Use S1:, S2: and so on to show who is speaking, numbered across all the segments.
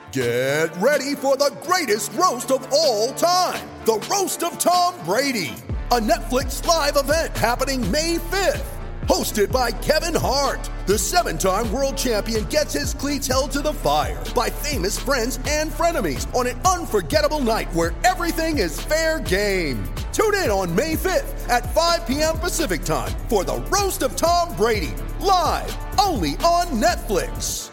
S1: Get ready for the greatest roast of all time, the Roast of Tom Brady, a Netflix live event happening May 5th. Hosted by Kevin Hart, the 7-time world champion gets his cleats held to the fire by famous friends and frenemies on an unforgettable night where everything is fair game. Tune in on May 5th at 5 p.m. Pacific time for the Roast of Tom Brady, live only on Netflix.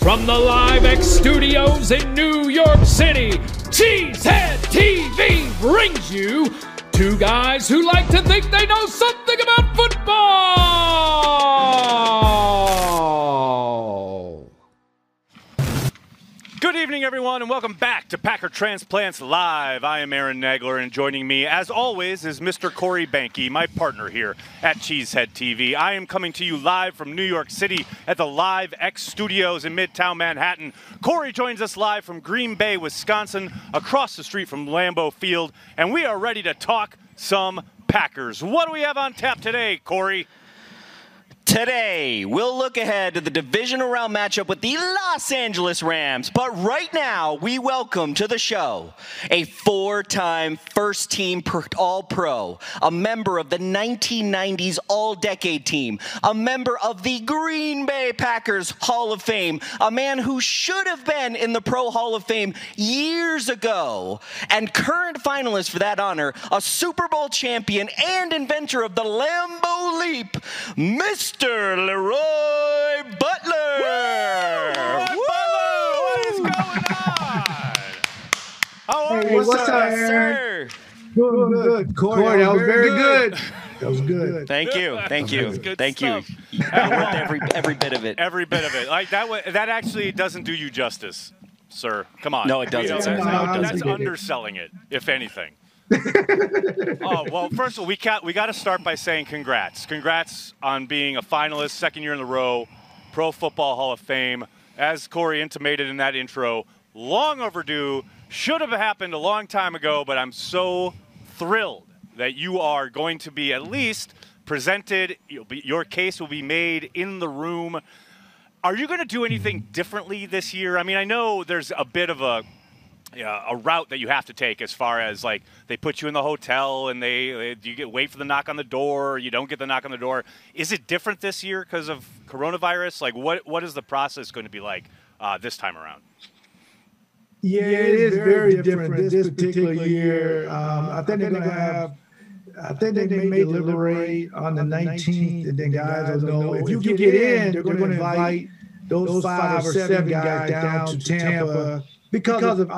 S2: From the Live X Studios in New York City, Cheesehead TV brings you two guys who like to think they know something about football.
S3: Good evening, everyone, and welcome back to Packer Transplants Live. I am Aaron Nagler, and joining me, as always, is Mr. Corey Banke, my partner here at Cheesehead TV. I am coming to you live from New York City at the Live X Studios in Midtown Manhattan. Corey joins us live from Green Bay, Wisconsin, across the street from Lambeau Field, and we are ready to talk some Packers. What do we have on tap today, Corey?
S4: Today, we'll look ahead to the divisional round matchup with the Los Angeles Rams. But right now, we welcome to the show a four-time first-team All-Pro, a member of the 1990s All-Decade team, a member of the Green Bay Packers Hall of Fame, a man who should have been in the Pro Hall of Fame years ago, and current finalist for that honor, a Super Bowl champion and inventor of the Lambeau Leap, Mr. Leroy Butler.
S3: What is going on? How are you,
S5: What's up,
S4: sir?
S5: Doing good. Corey, that was very good. That was good.
S4: Thank you. Thank you.
S3: Good
S4: Thank
S3: stuff.
S4: you. Worth every bit of it.
S3: Every bit of it. Like that actually doesn't do you justice, sir. Come on.
S4: No, it doesn't, sir.
S5: No,
S4: No, it
S3: That's
S4: doesn't.
S3: underselling it, if anything. Oh, well, first of all, we got to start by saying congrats. Congrats on being a finalist, second year in a row, Pro Football Hall of Fame. As Corey intimated in that intro, long overdue, should have happened a long time ago, but I'm so thrilled that you are going to be at least presented. Your case will be made in the room. Are you going to do anything differently this year? I mean, I know there's a bit of a route that you have to take as far as, like, they put you in the hotel and you wait for the knock on the door, or you don't get the knock on the door. Is it different this year because of coronavirus? Like, what is the process going to be like this time around?
S5: Yeah, it is very different this particular year. I think they're going to have, I think they may deliberate on the 19th, and then guys will know. If you can get in, they're going to invite those 5 or 7 guys down to Tampa because of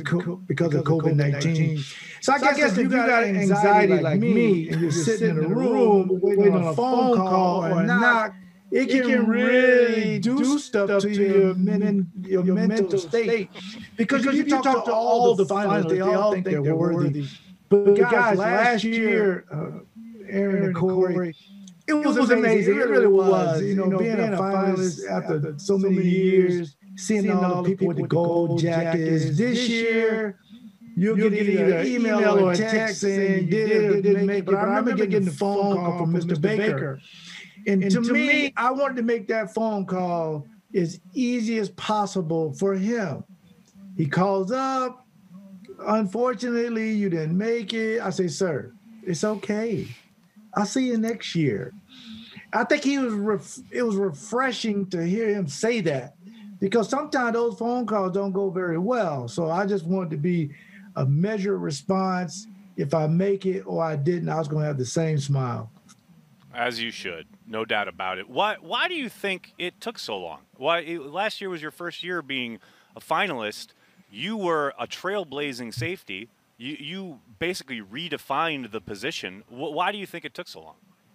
S5: COVID-19. So I guess if you got anxiety like me and you're sitting in a room waiting on a phone call or a knock, it can really do stuff to your mental state. Because if you talk to all the finalists, they all think they're worthy. But guys, last year, Aaron and Corey, it was amazing. It really was. You know, being a finalist after so many years, seeing all the people with the gold jackets. This year, you'll get either an email or a text saying did it or didn't make it. But I remember getting the phone call from Mr. Baker. And to me, I wanted to make that phone call as easy as possible for him. He calls up. Unfortunately, you didn't make it. I say, sir, it's okay. I'll see you next year. I think it was refreshing to hear him say that, because sometimes those phone calls don't go very well. So I just wanted to be a measured response. If I make it or I didn't, I was going to have the same smile.
S3: As you should, no doubt about it. Why do you think it took so long? Last year was your first year being a finalist. You were a trailblazing safety. You basically redefined the position. Why do you think it took so long?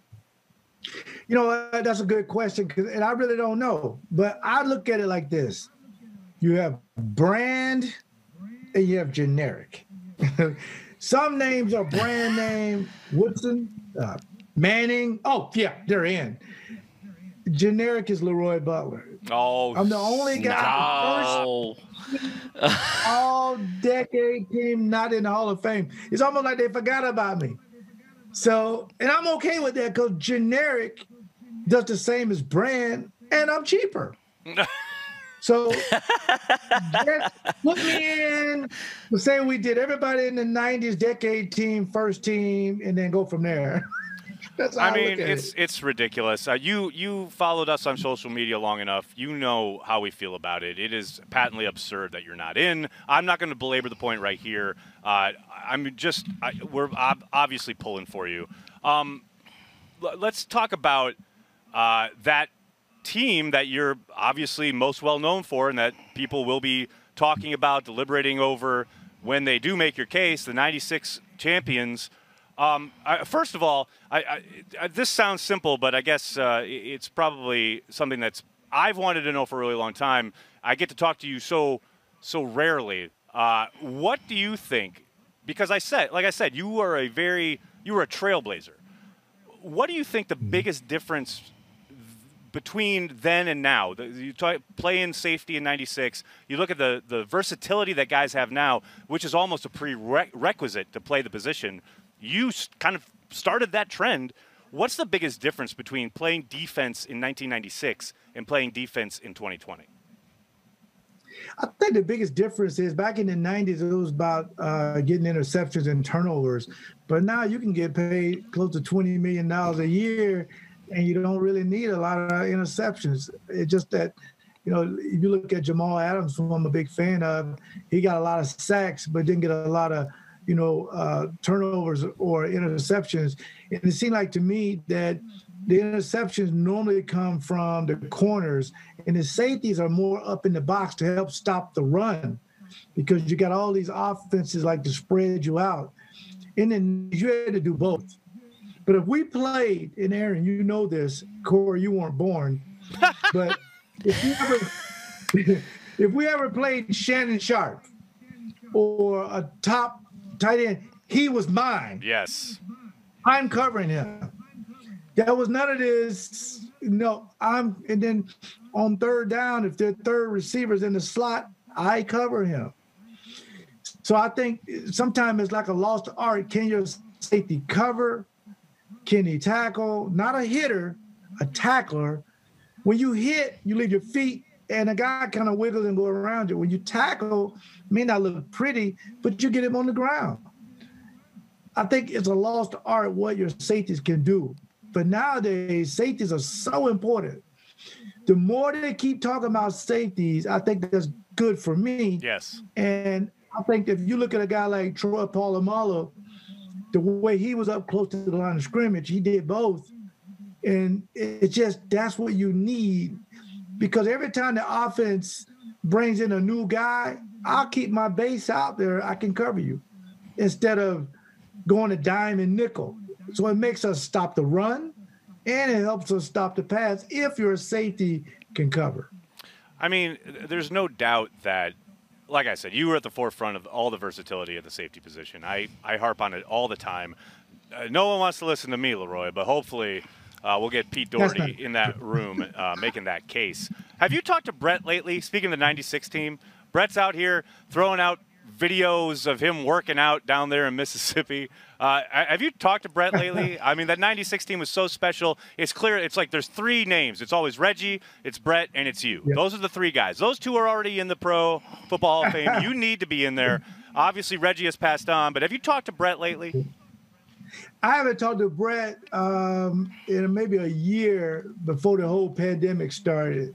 S5: You know, that's a good question, and I really don't know. But I look at it like this. You have brand and you have generic. Some names are brand name. Woodson, Manning. Oh, yeah, they're in. Generic is Leroy Butler.
S3: Oh,
S5: I'm the only guy all-decade team not in the Hall of Fame. It's almost like they forgot about me. So, and I'm okay with that because generic does the same as brand, and I'm cheaper. So, just put me in. Say we did everybody in the 90s decade team, first team, and then go from there. That's how I mean,
S3: it's ridiculous. You followed us on social media long enough. You know how we feel about it. It is patently absurd that you're not in. I'm not going to belabor the point right here. We're obviously pulling for you. Let's talk about that team that you're obviously most well known for and that people will be talking about, deliberating over when they do make your case, the 96 champions. First of all, this sounds simple, but I guess it's probably something that's I've wanted to know for a really long time. I get to talk to you so rarely. What do you think? Because like I said, you were a trailblazer. What do you think the biggest difference between then and now? You play in safety in 96. You look at the versatility that guys have now, which is almost a prerequisite to play the position. You kind of started that trend. What's the biggest difference between playing defense in 1996 and playing defense in 2020?
S5: I think the biggest difference is back in the 90s, it was about getting interceptions and turnovers. But now you can get paid close to $20 million a year, and you don't really need a lot of interceptions. It's just that, if you look at Jamal Adams, who I'm a big fan of, he got a lot of sacks, but didn't get a lot of, turnovers or interceptions. And it seemed like to me that the interceptions normally come from the corners, and the safeties are more up in the box to help stop the run, because you got all these offenses like to spread you out. And then you had to do both. But if we played, and Aaron, you know this, Corey, you weren't born, but if we ever played Shannon Sharp or a top tight end, he was mine.
S3: Yes.
S5: I'm covering him. There was none of this, and then on third down, if their third receiver's in the slot, I cover him. So I think sometimes it's like a lost art. Can your safety cover? Can he tackle? Not a hitter, a tackler. When you hit, you leave your feet, and a guy kind of wiggles and go around you. When you tackle, it may not look pretty, but you get him on the ground. I think it's a lost art what your safeties can do. But nowadays, safeties are so important. The more they keep talking about safeties, I think that's good for me.
S3: Yes. And
S5: I think if you look at a guy like Troy Polamalu, the way he was up close to the line of scrimmage, he did both. And it's just, that's what you need. Because every time the offense brings in a new guy, I'll keep my base out there. I can cover you instead of going to dime and nickel. So it makes us stop the run, and it helps us stop the pass if your safety can cover.
S3: I mean, there's no doubt that, like I said, you were at the forefront of all the versatility of the safety position. I harp on it all the time. No one wants to listen to me, Leroy, but hopefully we'll get Pete Doherty in that room making that case. Have you talked to Brett lately? Speaking of the 96 team, Brett's out here throwing out videos of him working out down there in Mississippi. Have you talked to Brett lately? I mean, that 96 team was so special. It's clear. It's like there's three names. It's always Reggie, it's Brett, and it's you. Yep. Those are the three guys. Those two are already in the Pro Football Hall of Fame. You need to be in there. Obviously, Reggie has passed on, but have you talked to Brett lately?
S5: I haven't talked to Brett in maybe a year before the whole pandemic started.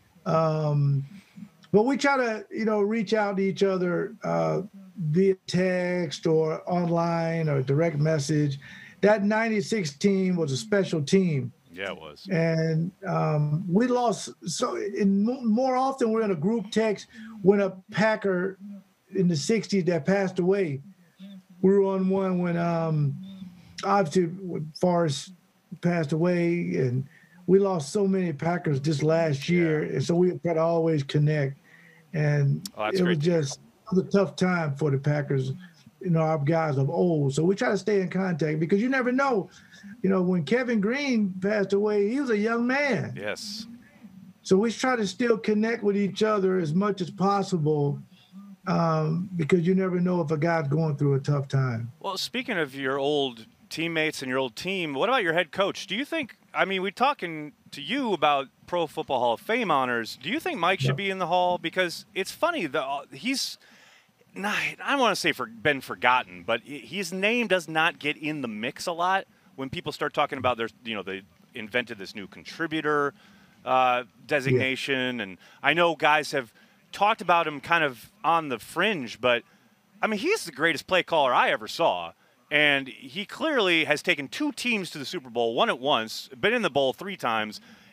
S5: But we try to, reach out to each other via text or online or direct message. That 96 team was a special team.
S3: Yeah, it was.
S5: And we lost. So more often we're in a group text when a Packer in the 60s that passed away. We were on one when obviously when Forrest passed away, and we lost so many Packers this last year. And so we try to always connect. And it was just a tough time for the Packers, our guys of old. So we try to stay in contact because you never know. When Kevin Green passed away, he was a young man.
S3: Yes.
S5: So we try to still connect with each other as much as possible because you never know if a guy's going through a tough time.
S3: Well, speaking of your old teammates and your old team, what about your head coach? Do you think, we're talking to you about Pro Football Hall of Fame honors. Do you think Mike should be in the Hall? Because it's funny, he's not, I don't want to say been forgotten, but his name does not get in the mix a lot when people start talking about they invented this new contributor designation. And I know guys have talked about him kind of on the fringe, but he's the greatest play caller I ever saw. And he clearly has taken two teams to the Super Bowl, won it once, been in the bowl 3 times.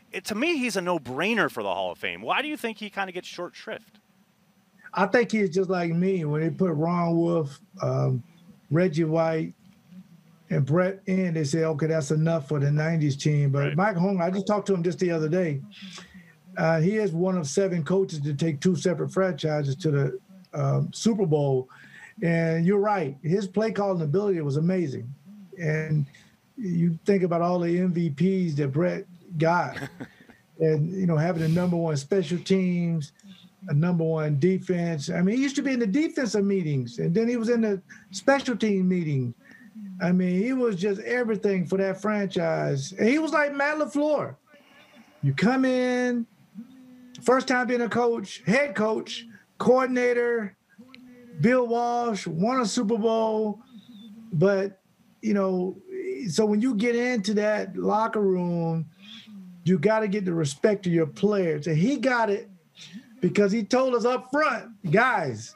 S3: to me, he's a no-brainer for the Hall of Fame. Why do you think he kind of gets short shrift?
S5: I think he's just like me. When they put Ron Wolf, Reggie White, and Brett in, they say, okay, that's enough for the 90s team. But
S3: Right.
S5: Mike Holmgren, I just talked to him just the other day. He is one of 7 coaches to take 2 separate franchises to the Super Bowl. And you're right. His play calling ability was amazing. And you think about all the MVPs that Brett got and, you know, having the number 1 special teams, a number 1 defense. I mean, he used to be in the defensive meetings, and then he was in the special team meeting. I mean, he was just everything for that franchise. And he was like Matt LaFleur. You come in, first time being a coach, head coach, coordinator, Bill Walsh, won a Super Bowl. But, you know, so when you get into that locker room, you got to get the respect of your players. And he got it because he told us up front, guys,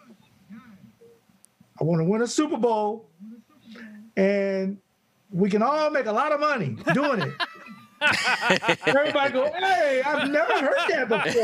S5: I want to win a Super Bowl, and we can all make a lot of money doing it. Everybody go, hey, I've never heard that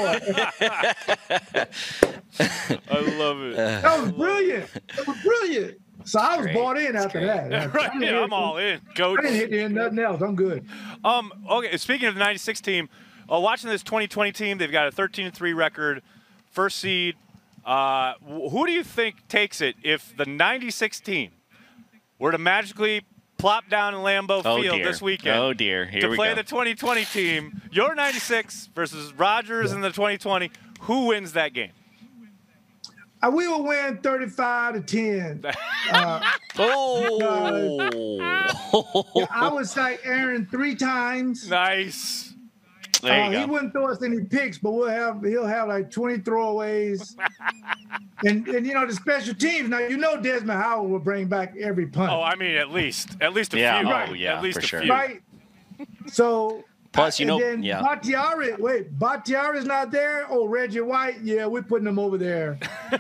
S5: before.
S3: I love it.
S5: That was brilliant. That was brilliant. So I was bought in after that.
S3: Right, yeah, I'm all in, coach.
S5: I didn't hit in nothing else. I'm good.
S3: Okay, speaking of the 96 team, watching this 2020 team, they've got a 13-3 record, first seed. Who do you think takes it if the 96 team were to magically plop down in Lambeau Field this weekend?
S4: Oh, dear. Here
S3: to
S4: we
S3: play
S4: go.
S3: the 2020 team, your 96 versus Rodgers in the 2020. Who wins that game?
S5: We will win 35-10. I would say Aaron 3 times.
S3: Nice.
S4: There you go.
S5: He wouldn't throw us any picks, but he'll have like 20 throwaways. and you know, the special teams, now you know Desmond Howard will bring back every punt.
S3: Oh, I mean, at least a few.
S4: Oh, yeah,
S3: at least
S4: for
S3: a
S4: sure.
S3: few.
S5: Right? So
S4: Plus, you know,
S5: and then Bakhtiari's not there. Oh, Reggie White, yeah, we're putting him over there.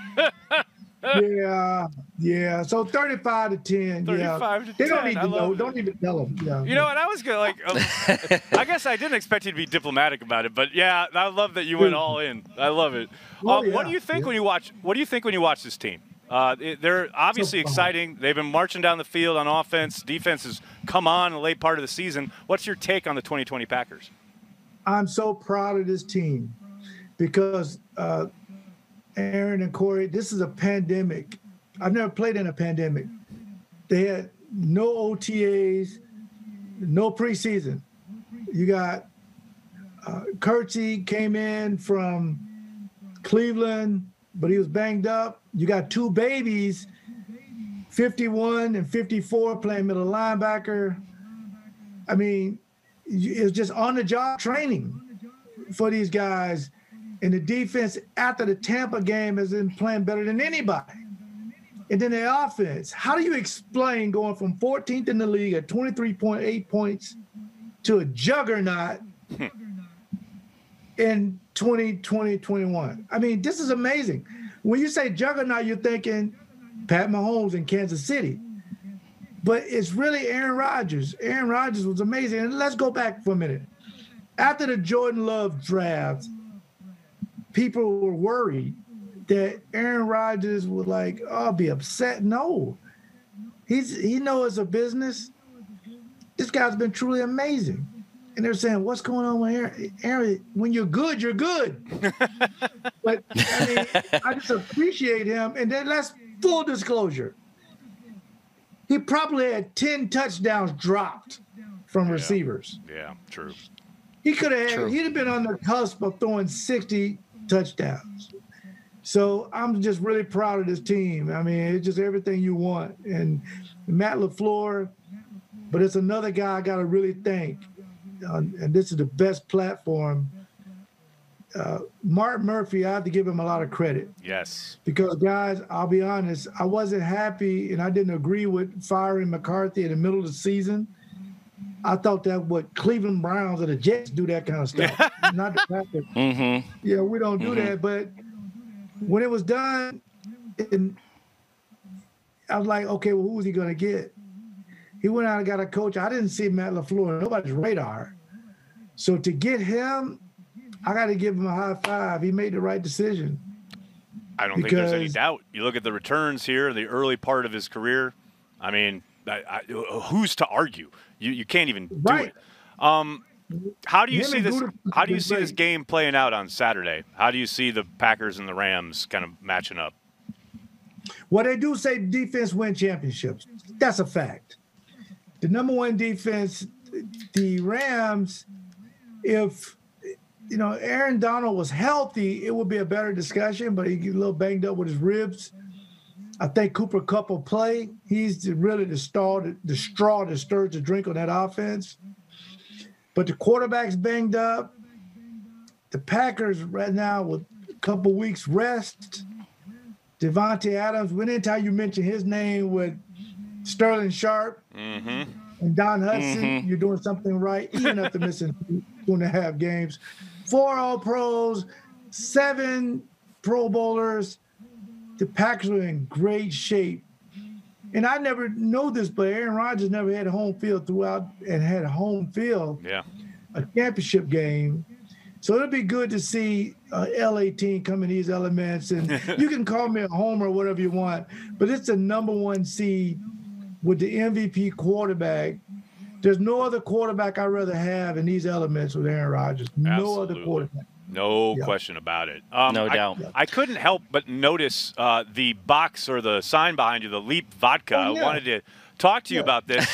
S5: Yeah. So 35-10.
S3: 35-10.
S5: They don't need to know.
S3: it.
S5: Don't even tell them. Yeah.
S3: You know what? I was gonna I guess I didn't expect you to be diplomatic about it, but yeah, I love that you went all in. I love it.
S5: Oh, yeah.
S3: What do you think when you watch? What do you think when you watch this team? They're obviously exciting. They've been marching down the field on offense. Defense has come on in the late part of the season. What's your take on the 2020 Packers?
S5: I'm so proud of this team because Aaron and Corey, this is a pandemic. I've never played in a pandemic. They had no OTAs, no preseason. You got Kurtzy came in from Cleveland, but he was banged up. You got 2 babies, 51 and 54, playing middle linebacker. I mean, it's just on-the-job training for these guys. And the defense after the Tampa game has been playing better than anybody. And then the offense. How do you explain going from 14th in the league at 23.8 points to a juggernaut in 2020-21? I mean, this is amazing. When you say juggernaut, you're thinking Pat Mahomes in Kansas City. But it's really Aaron Rodgers. Aaron Rodgers was amazing. And let's go back for a minute. After the Jordan Love draft, people were worried that Aaron Rodgers would be upset. No, he knows it's a business. This guy's been truly amazing. And they're saying, what's going on with Aaron? Aaron, when you're good, you're good. But I mean, I just appreciate him. And then let's full disclosure. He probably had 10 touchdowns dropped from receivers.
S3: Yeah, true.
S5: He could have he'd have been on the cusp of throwing 60 touchdowns. So I'm just really proud of this team. I mean, it's just everything you want. And Matt LaFleur, but it's another guy I got to really thank. And this is the best platform. Mark Murphy, I have to give him a lot of credit.
S3: Yes.
S5: Because, guys, I'll be honest, I wasn't happy and I didn't agree with firing McCarthy in the middle of the season. I thought that what Cleveland Browns or the Jets do that kind of stuff. Not the Packers.
S4: Mm-hmm.
S5: Yeah, we don't do that. But when it was done, I was like, okay, well, who was he going to get? He went out and got a coach. I didn't see Matt LaFleur on nobody's radar. So to get him, I got to give him a high five. He made the right decision.
S3: I don't think there's any doubt. You look at the returns here, the early part of his career. I mean, who's to argue? You can't even do it. How do you see this? How do you see this game playing out on Saturday? How do you see the Packers and the Rams kind of matching up?
S5: Well, they do say defense win championships. That's a fact. The number one defense, the Rams, if Aaron Donald was healthy, it would be a better discussion, but he get a little banged up with his ribs. I think Cooper Kupp will play. He's really the straw that stirs the drink on that offense. But the quarterback's banged up. The Packers right now with a couple weeks rest. Devontae Adams, anytime you mention his name with Sterling Sharp and Don Hudson, you're doing something right, even after missing 2.5 games. 4 All-Pros, 7 Pro Bowlers. The Packers are in great shape. And I never know this, but Aaron Rodgers never had a home field throughout and had a home field, a championship game. So it'll be good to see LA team come in these elements. And you can call me a homer or whatever you want, but it's the number one seed with the MVP quarterback. There's no other quarterback I'd rather have in these elements with Aaron Rodgers. No other quarterback.
S3: No question about it.
S4: No doubt.
S3: I couldn't help but notice the box or the sign behind you, the Leap Vodka. I wanted to talk to you about this.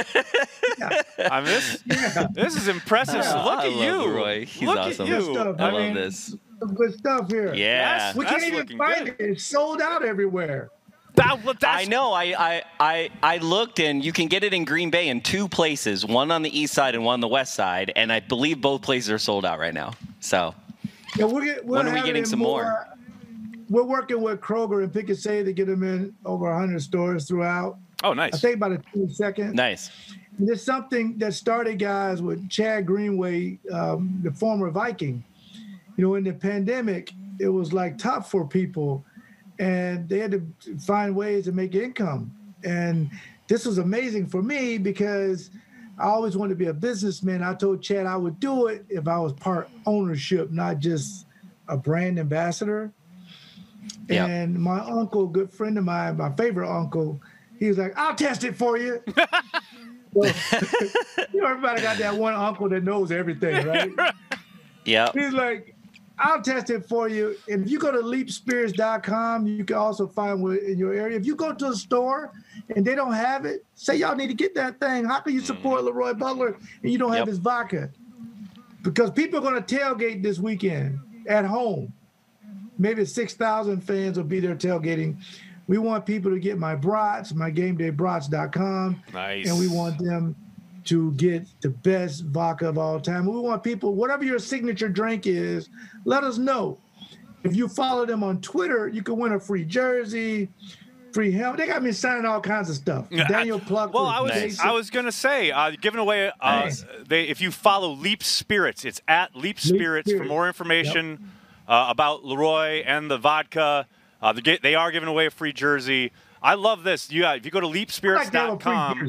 S3: I mean, this is impressive. Look at you,
S4: Leroy. He's awesome. I love this.
S5: Some good stuff here.
S4: Yeah.
S5: We can't even find it. It's sold out everywhere.
S4: I know. I looked, and you can get it in Green Bay in 2 places, one on the east side and one on the west side, and I believe both places are sold out right now. So when are we getting some more?
S5: We're working with Kroger and Pick and Save to get them in over 100 stores throughout.
S3: Oh, nice.
S5: I think by the 22nd.
S4: Nice.
S5: And there's something that started, guys, with Chad Greenway, the former Viking. In the pandemic, it was like tough for people, and they had to find ways to make income. And this was amazing for me because I always wanted to be a businessman. I told Chad I would do it if I was part ownership, not just a brand ambassador.
S4: Yep.
S5: And my uncle, good friend of mine, my favorite uncle, he was like, I'll test it for you. So, everybody got that one uncle that knows everything, right?
S4: Yeah.
S5: He's like, I'll test it for you. And if you go to leapspirits.com, you can also find one in your area. If you go to a store and they don't have it, say y'all need to get that thing. How can you support Leroy Butler and you don't have his vodka? Because people are going to tailgate this weekend at home. Maybe 6,000 fans will be there tailgating. We want people to get my brats, my GameDayBrats.com.
S3: Nice.
S5: And we want them to get the best vodka of all time. We want people, whatever your signature drink is, let us know. If you follow them on Twitter, you can win a free jersey, free helmet. They got me signing all kinds of stuff. Daniel Pluck.
S3: Well, I was going to say, giving away, if you follow Leap Spirits, it's at Leap Spirits for more information about Leroy and the vodka. They are giving away a free jersey. I love this. If you go to leapspirits.com,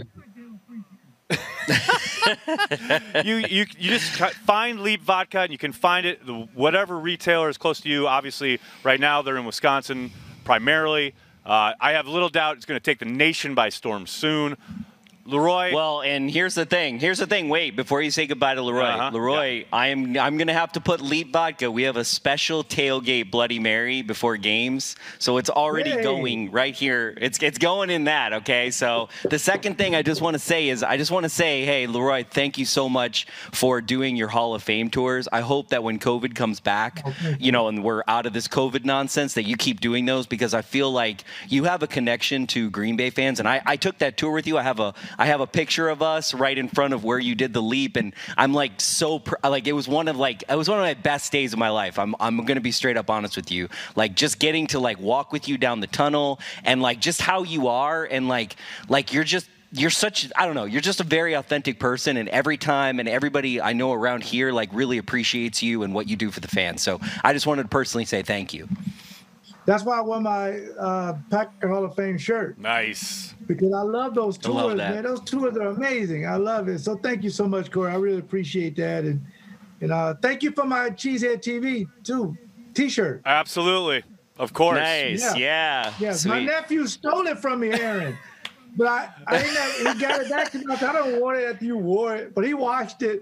S3: you just find Leap Vodka, and you can find it whatever retailer is close to you. Obviously, right now they're in Wisconsin primarily. I have little doubt it's going to take the nation by storm soon. Leroy.
S4: Well, and here's the thing. Wait, before you say goodbye to Leroy. Leroy, I'm going to have to put Leap Vodka. We have a special tailgate Bloody Mary before games. So it's already going right here. It's going in that, okay? So the second thing I just want to say is hey, Leroy, thank you so much for doing your Hall of Fame tours. I hope that when COVID comes back, and we're out of this COVID nonsense, that you keep doing those, because I feel like you have a connection to Green Bay fans. And I took that tour with you. I have a picture of us right in front of where you did the leap, and I'm like it was one of my best days of my life. I'm going to be straight up honest with you. Like, just getting to walk with you down the tunnel, and just how you are, and you're such, I don't know, you're just a very authentic person, and every time, and everybody I know around here really appreciates you and what you do for the fans. So I just wanted to personally say thank you.
S5: That's why I wore my Packer Hall of Fame shirt.
S3: Nice.
S5: Because I love those tours, man. Those tours are amazing. I love it. So thank you so much, Corey. I really appreciate that. And And thank you for my Cheesehead TV, too, T-shirt.
S3: Absolutely. Of course.
S4: Nice. Yeah.
S5: Yes, my nephew stole it from me, Aaron. But I didn't have, he got it back to me. I don't want it after you wore it, but he washed it.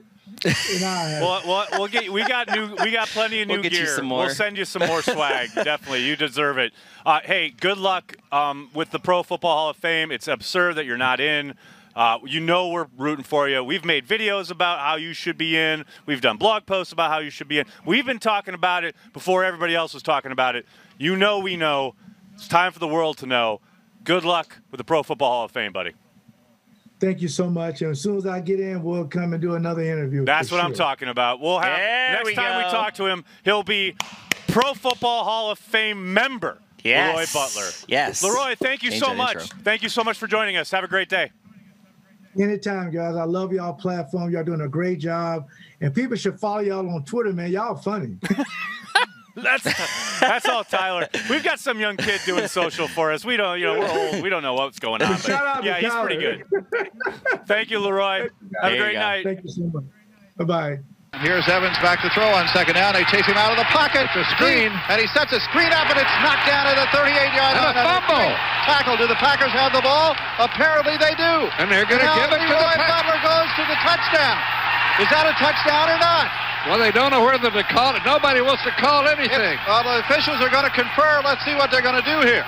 S3: We got plenty of new gear. We'll send you some more swag. Definitely, you deserve it. Hey, good luck with the Pro Football Hall of Fame. It's absurd that you're not in. We're rooting for you. We've made videos about how you should be in. We've done blog posts about how you should be in. We've been talking about it before everybody else was talking about it. We know. It's time for the world to know. Good luck with the Pro Football Hall of Fame, buddy.
S5: Thank you so much. And as soon as I get in, we'll come and do another interview.
S3: That's what I'm talking about. We'll have next time we talk to him, he'll be Pro Football Hall of Fame member.
S4: Yes.
S3: Leroy Butler.
S4: Yes.
S3: Leroy, thank you so much. Intro. Thank you so much for joining us. Have a great day.
S5: Anytime, guys. I love y'all platform. Y'all doing a great job. And people should follow y'all on Twitter, man. Y'all funny.
S3: That's all Tyler. We've got some young kid doing social for us. We don't, we're old. We don't know what's going on. But yeah, he's pretty good. Thank you, Leroy. Have a great night.
S5: Thank you so much. Bye-bye.
S6: Here's Evans back to throw on second down. They chase him out of the pocket. It's a screen. And he sets a screen up, and it's knocked down at the 38-yard line.
S7: And a fumble.
S6: Tackle. Do the Packers have the ball? Apparently they do.
S7: And they're going to give it to
S6: Leroy Butler goes to the touchdown. Is that a touchdown or not?
S7: Well, they don't know whether to call it. Nobody wants to call anything.
S6: The officials are going to confer. Let's see what they're going to do here.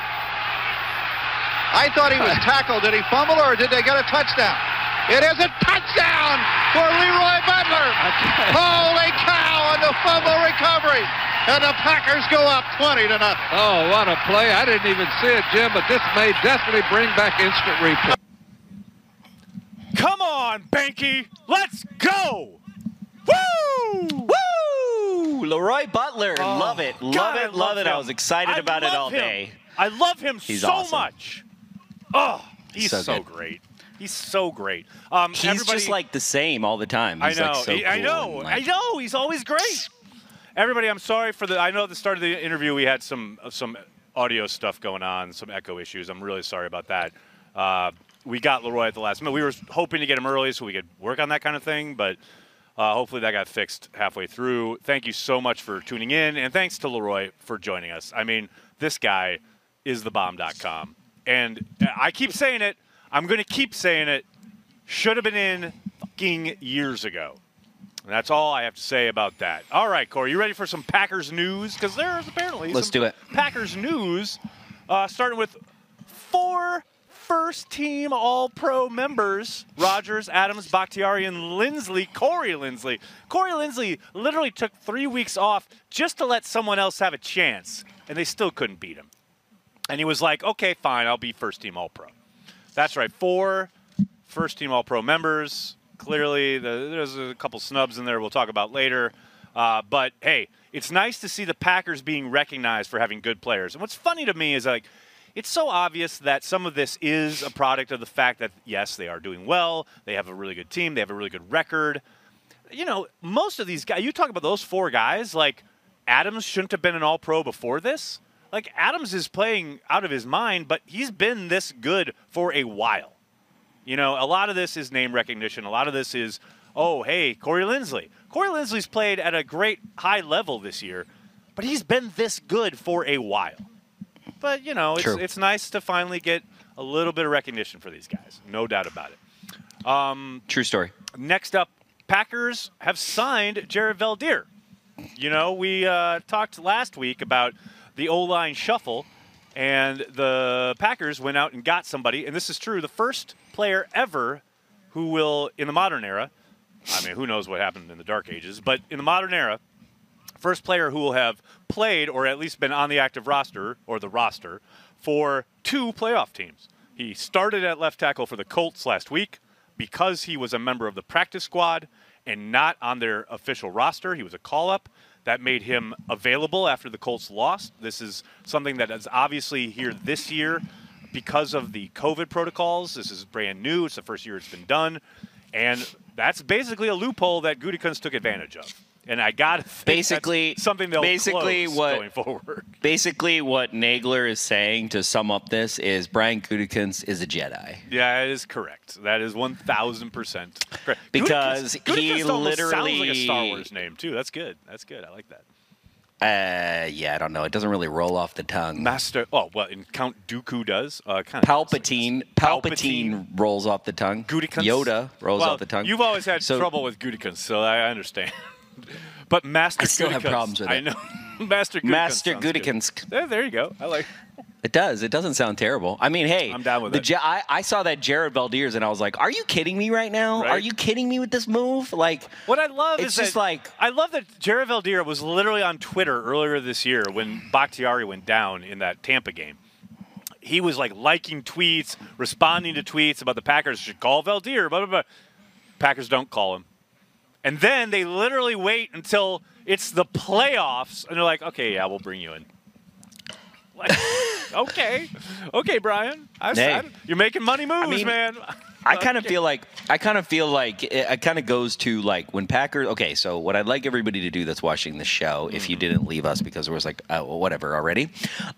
S6: I thought he was tackled. Did he fumble or did they get a touchdown? It is a touchdown for Leroy Butler. Holy cow on the fumble recovery. And the Packers go up 20-0.
S7: Oh, what a play. I didn't even see it, Jim, but this may definitely bring back instant replay.
S3: Come on, Banky. Let's go. Woo!
S4: Woo! Leroy Butler. Love it. Love it. I was excited about it all day.
S3: I love him so much. Oh, he's so
S4: great.
S3: He's so great.
S4: He's just like the same all the time. He's
S3: I know.
S4: Like so cool
S3: I know. He's always great. Everybody, I'm sorry for I know at the start of the interview we had some audio stuff going on, some echo issues. I'm really sorry about that. We got Leroy at the last minute. We were hoping to get him early so we could work on that kind of thing, but hopefully that got fixed halfway through. Thank you so much for tuning in, and thanks to Leroy for joining us. I mean, this guy is thebomb.com. And I keep saying it. I'm going to keep saying it. Should have been in fucking years ago. And that's all I have to say about that. All right, Corey, you ready for some Packers news? Because there's apparently some Packers news, starting with 4 first-team All-Pro members, Rodgers, Adams, Bakhtiari, and Linsley, Corey Linsley. Corey Linsley literally took 3 weeks off just to let someone else have a chance, and they still couldn't beat him. And he was like, okay, fine, I'll be first-team All-Pro. That's right, 4 first-team All-Pro members. Clearly, there's a couple snubs in there we'll talk about later. But, hey, it's nice to see the Packers being recognized for having good players. And what's funny to me is, like, it's so obvious that some of this is a product of the fact that, yes, they are doing well. They have a really good team. They have a really good record. You know, most of these guys, you talk about those 4 guys, like Adams shouldn't have been an All-Pro before this. Like, Adams is playing out of his mind, but he's been this good for a while. You know, a lot of this is name recognition. A lot of this is, oh, hey, Corey Linsley. Corey Linsley's played at a great high level this year, but he's been this good for a while. But, you know, it's nice to finally get a little bit of recognition for these guys. No doubt about it.
S4: True story.
S3: Next up, Packers have signed Jared Veldheer. You know, we talked last week about the O-line shuffle, and the Packers went out and got somebody, and this is true, the first player ever who will, in the modern era, I mean, who knows what happened in the dark ages, but in the modern era, first player who will have played or at least been on the active roster or the roster for 2 playoff teams. He started at left tackle for the Colts last week because he was a member of the practice squad and not on their official roster. He was a call-up. That made him available after the Colts lost. This is something that is obviously here this year because of the COVID protocols. This is brand new. It's the first year it's been done. And that's basically a loophole that Gutekunst took advantage of. And I got to think
S4: basically
S3: that's something they'll close going forward.
S4: Basically, what Nagler is saying to sum up this is Brian Gutekunst is a Jedi.
S3: Yeah, it is correct. That is 1,000% correct.
S4: Because he literally
S3: sounds like a Star Wars name too. That's good. That's good. I like that.
S4: Yeah, I don't know. It doesn't really roll off the tongue.
S3: Master. Oh, well, in Count Dooku does.
S4: Palpatine rolls off the tongue.
S3: Gutekunst.
S4: Yoda rolls off the tongue.
S3: You've always had trouble with Gutekunst, so I understand. But Master Gutekunst.
S4: I still have problems with it.
S3: I know. Master
S4: Gutekunst.
S3: There you go. I like
S4: it. Does. It doesn't sound terrible. I mean, hey.
S3: I'm down with it.
S4: I saw that Jared Valdiers, and I was like, are you kidding me right now?
S3: Right?
S4: Are you kidding me with this move? Like,
S3: what I love
S4: is just like.
S3: I love that Jared Valdier was literally on Twitter earlier this year when Bakhtiari went down in that Tampa game. He was like liking tweets, responding to tweets about the Packers should call Valdier, blah, blah, blah. Packers don't call him. And then they literally wait until it's the playoffs, and they're like, okay, yeah, we'll bring you in. Like, okay, Brian. You're making money moves, man.
S4: I kind of feel like it kind of goes to like when Packers. Okay, so what I'd like everybody to do that's watching the show, if you didn't leave us because it was like whatever already,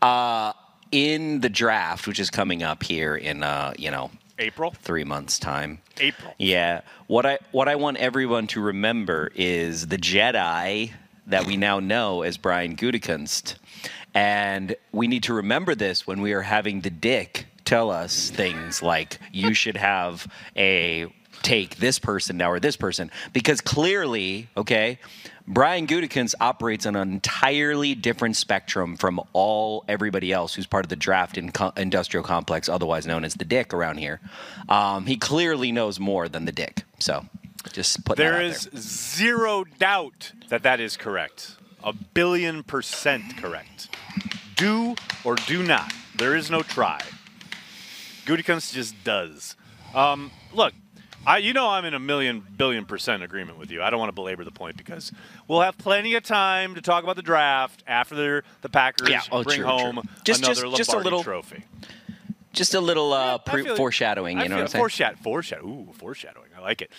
S4: in the draft, which is coming up here in
S3: April,
S4: 3 months time.
S3: April.
S4: Yeah. What I want everyone to remember is the Jedi that we now know as Brian Gutekunst. And we need to remember this when we are having the Dick tell us things like you should have take this person now or this person. Because clearly, okay, Brian Gutekunst operates on an entirely different spectrum from everybody else who's part of the draft industrial complex, otherwise known as the Dick around here. He clearly knows more than the Dick. So just put that out there.
S3: There is zero doubt that is correct. 1,000,000,000% correct. Do or do not. There is no try. Gutekunst just does. Look, I'm in 1,000,000,000,000% agreement with you. I don't want to belabor the point because we'll have plenty of time to talk about the draft after the Packers bring home another Lombardi trophy.
S4: Just a little foreshadowing, you know what I'm saying?
S3: Foreshadowing. I like it.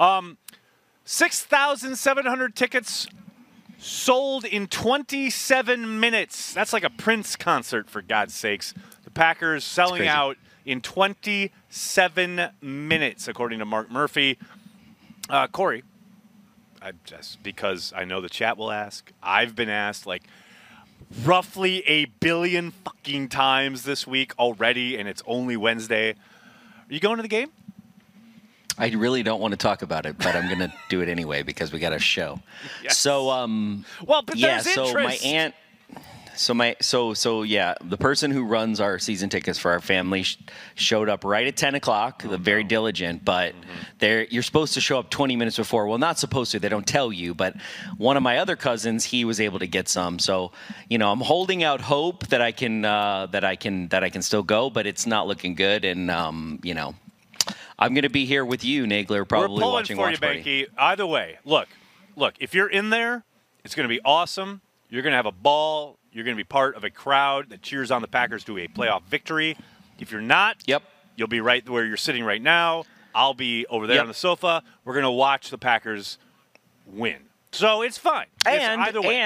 S3: 6,700 tickets sold in 27 minutes. That's like a Prince concert, for God's sakes. The Packers selling out in 27 minutes, according to Mark Murphy. Corey, just because I know the chat will ask, I've been asked like roughly 1 billion fucking times this week already, and it's only Wednesday. Are you going to the game?
S4: I really don't want to talk about it, but I'm going to do it anyway because we got a show.
S3: Yes.
S4: So,
S3: there's interest.
S4: My aunt. The person who runs our season tickets for our family showed up right at 10 o'clock, very diligent, but you're supposed to show up 20 minutes before. Well, not supposed to. They don't tell you, but one of my other cousins, he was able to get some. So, I'm holding out hope that I can still go, but it's not looking good. And, I'm going to be here with you, Nagler, probably watching Watch Party.
S3: We're pulling for you, Banky. Either way, look, if you're in there, it's going to be awesome. You're going to have a ball. You're going to be part of a crowd that cheers on the Packers to a playoff victory. If you're not, you'll be right where you're sitting right now. I'll be over there on the sofa. We're going to watch the Packers win. So it's fine. Either way.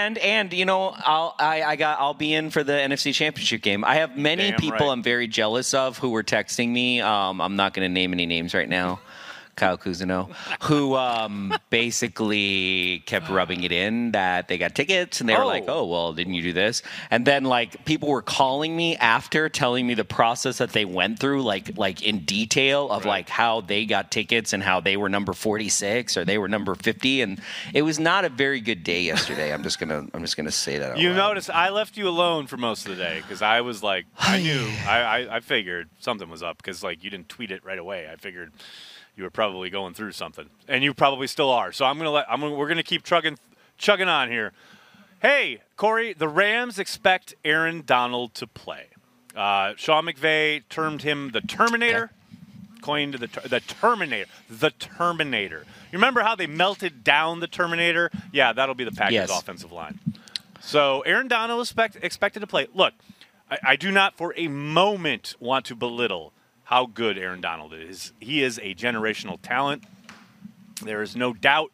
S4: I'll be in for the NFC Championship game. I have many people I'm very jealous of who were texting me. I'm not going to name any names right now. Kyle Cousineau, who basically kept rubbing it in that they got tickets, and they were like, oh, well, didn't you do this? And then, people were calling me after, telling me the process that they went through, like in detail of, how they got tickets and how they were number 46 or they were number 50, and it was not a very good day yesterday. I'm just gonna say that out loud.
S3: Notice I left you alone for most of the day because I was like, I figured something was up because, you didn't tweet it right away. I figured you were probably going through something, and you probably still are. So we're gonna keep chugging on here. Hey, Corey, the Rams expect Aaron Donald to play. Sean McVay termed him the Terminator, coined the Terminator. The Terminator. You remember how they melted down the Terminator? Yeah, that'll be the Packers' offensive line. So Aaron Donald is expected to play. Look, I do not for a moment want to belittle how good Aaron Donald is. He is a generational talent. There is no doubt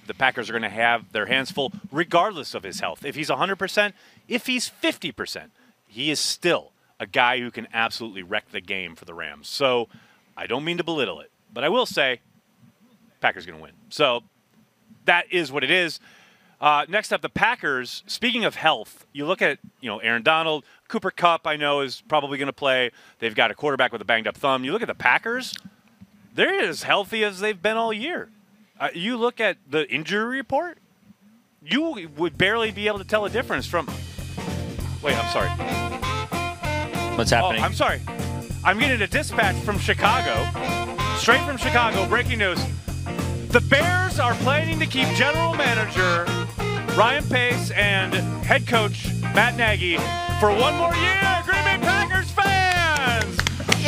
S3: the Packers are going to have their hands full regardless of his health. If he's 100%, if he's 50%, he is still a guy who can absolutely wreck the game for the Rams. So I don't mean to belittle it, but I will say Packers going to win. So that is what it is. Next up, the Packers. Speaking of health, you look at Aaron Donald, Cooper Kupp. I know is probably going to play. They've got a quarterback with a banged up thumb. You look at the Packers; they're as healthy as they've been all year. You look at the injury report; you would barely be able to tell a difference from. Wait, I'm sorry.
S4: What's happening?
S3: Oh, I'm sorry. I'm getting a dispatch from Chicago, straight from Chicago. Breaking news. The Bears are planning to keep general manager Ryan Pace and head coach Matt Nagy for one more year. Green Bay Packers fans!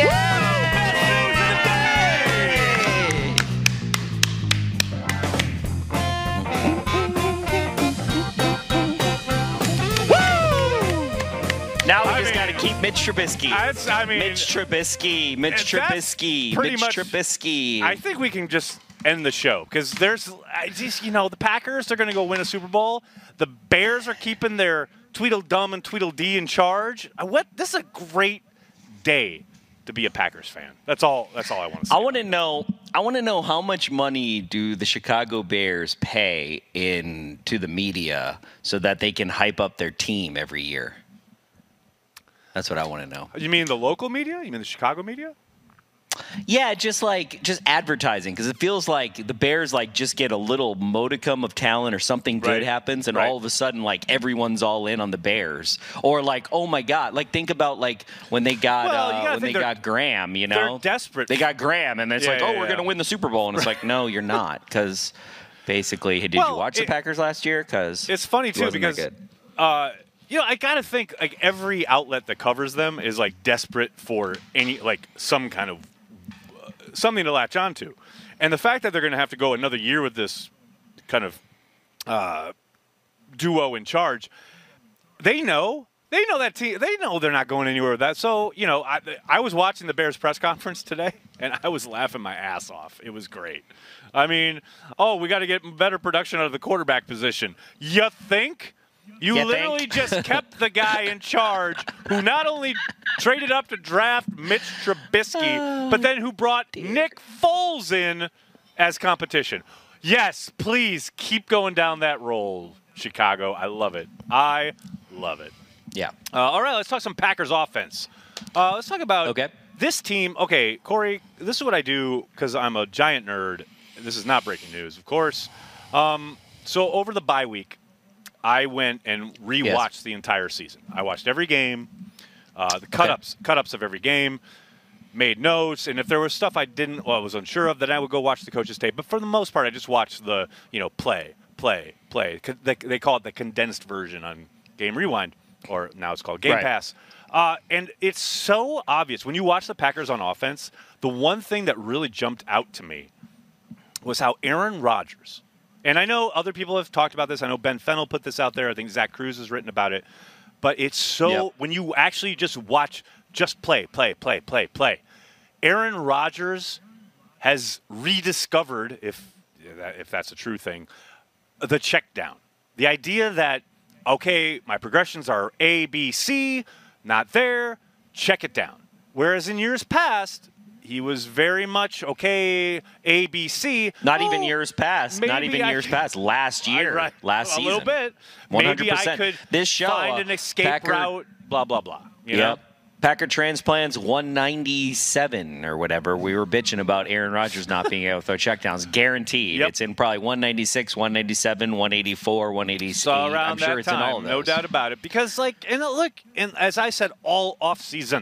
S4: Now we just got to keep Mitch Trubisky. Mitch Trubisky.
S3: I think we can just end the show because the Packers are going to go win a Super Bowl. The Bears are keeping their Tweedledum and Tweedledee in charge. This is a great day to be a Packers fan. That's all I want to say.
S4: I want to know how much money do the Chicago Bears pay to the media so that they can hype up their team every year? That's what I want to know.
S3: You mean the local media? You mean the Chicago media?
S4: Yeah, just advertising, because it feels like the Bears just get a little modicum of talent or something good happens, and all of a sudden everyone's all in on the Bears. Or oh my God, think about when they got Graham,
S3: They're desperate.
S4: They got Graham, and it's we're going to win the Super Bowl, and it's no, you're not, because basically, did you watch the Packers last year? Because
S3: it's funny too because I gotta think every outlet that covers them is desperate for some kind of something to latch onto, and the fact that they're going to have to go another year with this kind of duo in charge, they know that team. They know they're not going anywhere with that. So I was watching the Bears press conference today, and I was laughing my ass off. It was great. I mean, we got to get better production out of the quarterback position. You think? You literally just kept the guy in charge who not only traded up to draft Mitch Trubisky, but then who brought Nick Foles in as competition. Yes, please keep going down that road, Chicago. I love it. I love it.
S4: Yeah.
S3: All right, let's talk some Packers offense. Let's talk about this team. Okay, Corey, this is what I do because I'm a giant nerd. This is not breaking news, of course. So over the bye week, I went and rewatched the entire season. I watched every game, the cut-ups of every game, made notes, and if there was stuff I was unsure of, then I would go watch the coach's tape. But for the most part, I just watched the, play. They call it the condensed version on Game Rewind, or now it's called Game Pass. And it's so obvious. When you watch the Packers on offense, the one thing that really jumped out to me was how Aaron Rodgers, and I know other people have talked about this. I know Ben Fennell put this out there. I think Zach Cruz has written about it. But it's so when you actually just watch, just play. Aaron Rodgers has rediscovered, if that's a true thing, the check down. The idea that, okay, my progressions are A, B, C, not there, check it down. Whereas in years past, he was very much, okay, A, B, C.
S4: Not even years past. Last year. Last season.
S3: A little bit.
S4: 100%.
S3: Maybe I could find an escape route, blah, blah, blah. You know?
S4: Packer transplants 197 or whatever. We were bitching about Aaron Rodgers not being able to throw checkdowns. Guaranteed. It's in probably 196, 197, 184, 186.
S3: So around
S4: I'm sure
S3: that
S4: it's
S3: time,
S4: in all of those.
S3: no doubt about it. Because, and as I said, all offseason,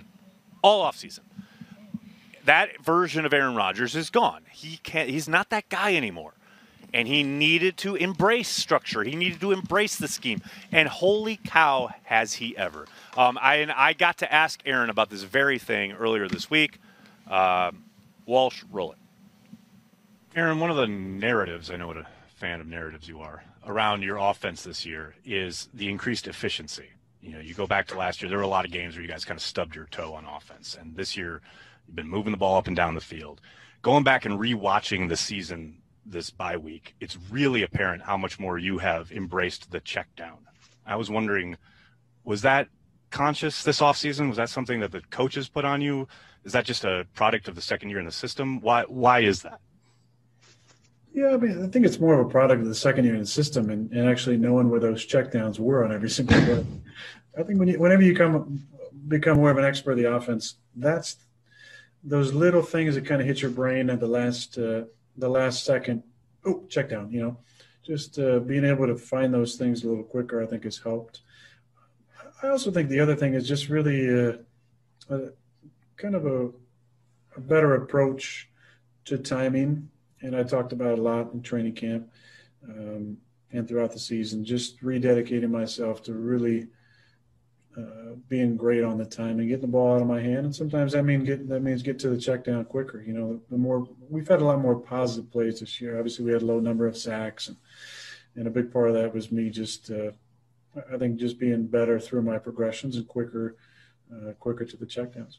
S3: that version of Aaron Rodgers is gone. He's not that guy anymore. And he needed to embrace structure. He needed to embrace the scheme. And holy cow, has he ever. I got to ask Aaron about this very thing earlier this week. Walsh, roll it. Aaron, one of the narratives, I know what a fan of narratives you are, around your offense this year is the increased efficiency. You go back to last year, there were a lot of games where you guys kind of stubbed your toe on offense. And this year, you've been moving the ball up and down the field. Going back and rewatching the season this bye week, it's really apparent how much more you have embraced the check down. I was wondering, was that conscious this offseason? Was that something that the coaches put on you? Is that just a product of the second year in the system? Why is that?
S8: Yeah, I mean, I think it's more of a product of the second year in the system and actually knowing where those checkdowns were on every single play. I think whenever you become more of an expert of the offense, that's those little things that kind of hit your brain at the last second. Oh, check down, just being able to find those things a little quicker, I think has helped. I also think the other thing is just really kind of a better approach to timing. And I talked about it a lot in training camp and throughout the season, just rededicating myself to really being great on the timing, getting the ball out of my hand. And sometimes that means get to the check down quicker. We've had a lot more positive plays this year. Obviously, we had a low number of sacks. And a big part of that was me just I think just being better through my progressions and quicker to the checkdowns.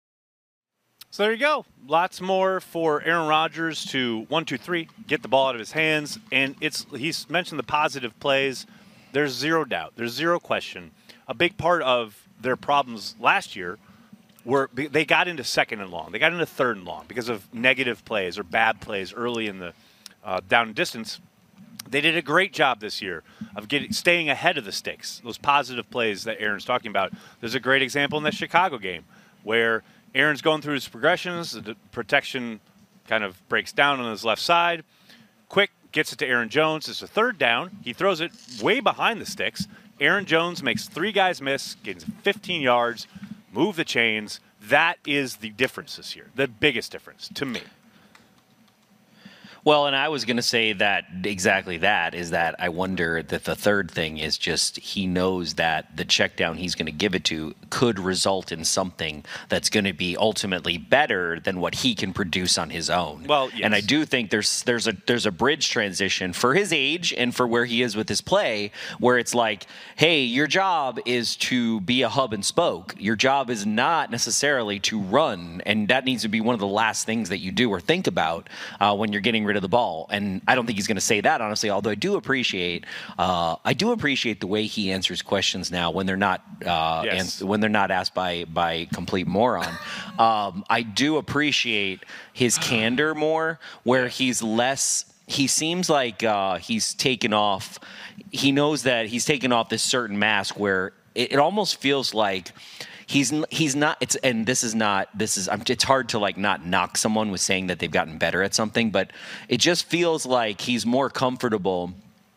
S3: So there you go. Lots more for Aaron Rodgers to 1, 2, 3 get the ball out of his hands, and he's mentioned the positive plays. There's zero doubt. There's zero question. A big part of their problems last year were they got into second and long. They got into third and long because of negative plays or bad plays early in the down and distance. They did a great job this year of staying ahead of the sticks, those positive plays that Aaron's talking about. There's a great example in that Chicago game where Aaron's going through his progressions. The protection kind of breaks down on his left side. Quick gets it to Aaron Jones. It's a third down. He throws it way behind the sticks. Aaron Jones makes 3 guys miss, gains 15 yards, move the chains. That is the difference this year, the biggest difference to me.
S4: Well, and I was going to say that exactly that is that I wonder that the third thing is just he knows that the check down he's going to give it to could result in something that's going to be ultimately better than what he can produce on his own.
S3: Well, yes.
S4: And I do think there's a bridge transition for his age and for where he is with his play where it's like, hey, your job is to be a hub and spoke. Your job is not necessarily to run, and that needs to be one of the last things that you do or think about when you're getting rid of the ball. And I don't think he's going to say that, honestly, although I do appreciate the way he answers questions now when they're not when they're not asked by complete moron. I do appreciate his candor more, where he's less. He seems like he's taken off. He knows that he's taken off this certain mask where it almost feels like he's not. It's hard to like not knock someone with saying that they've gotten better at something, but it just feels like he's more comfortable.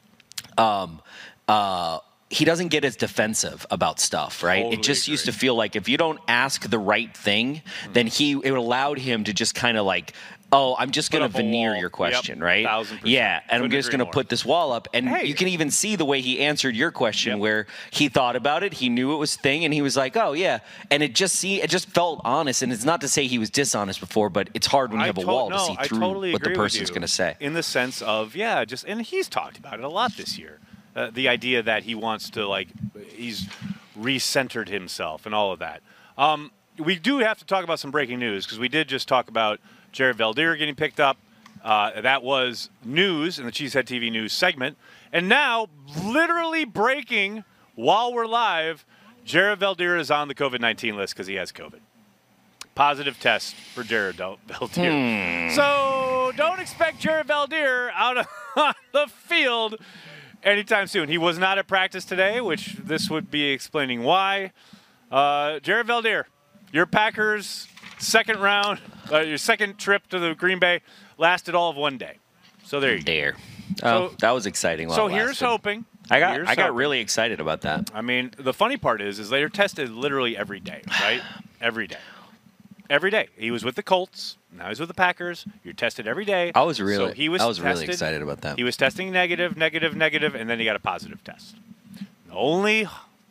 S4: He doesn't get as defensive about stuff, right?
S3: Totally
S4: it just
S3: agree.
S4: used to feel like if you don't ask the right thing, then it allowed him to just kind of like, oh, I'm just going to veneer your question, right?
S3: 1,000%.
S4: Yeah, and I'm just going to
S3: more.
S4: put this wall up. And you can even see the way he answered your question where he thought about it, he knew it was a thing, and he was like, oh, yeah. And it just felt honest. And it's not to say he was dishonest before, but it's hard when you have a wall to see through what the person's going to say.
S3: In the sense of, and he's talked about it a lot this year. The idea that he wants to, he's recentered himself and all of that. We do have to talk about some breaking news because we did just talk about Jared Veldheer getting picked up. That was news in the Cheesehead TV news segment. And now, literally breaking while we're live, Jared Veldheer is on the COVID-19 list because he has COVID. Positive test for Jared Veldheer. So don't expect Jared Veldheer out on the field anytime soon. He was not at practice today, which this would be explaining why. Jared Veldheer, your Packers' second round, your second trip to the Green Bay lasted all of 1 day. So there you go.
S4: So, that was exciting.
S3: So here's hoping.
S4: I got really excited about that.
S3: I mean, the funny part is they're tested literally every day, right? Every day. Every day. He was with the Colts. Now he's with the Packers. You're tested every day.
S4: I was really excited about that.
S3: He was testing negative, and then he got a positive test. The only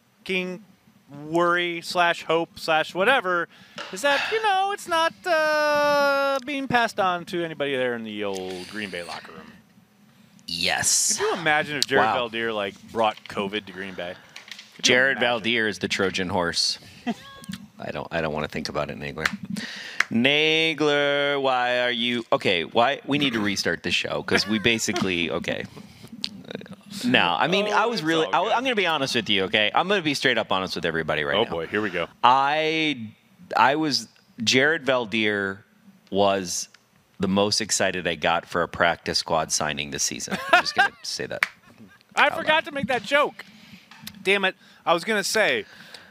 S3: worry / hope / whatever is that, it's not being passed on to anybody there in the old Green Bay locker room.
S4: Yes.
S3: Could you imagine if Jared Veldheer brought COVID to Green Bay?
S4: Jared Veldheer is the Trojan horse. I don't want to think about it, Nagler. Nagler, why are you okay? Why we need to restart the show because we basically okay. No, I mean I was really. I'm going to be honest with you. Okay, I'm going to be straight up honest with everybody right now.
S3: Oh boy, here we go.
S4: I was Jared Valdir was the most excited I got for a practice squad signing this season. I'm just going to say that.
S3: I forgot to make that joke. Damn it! I was going to say.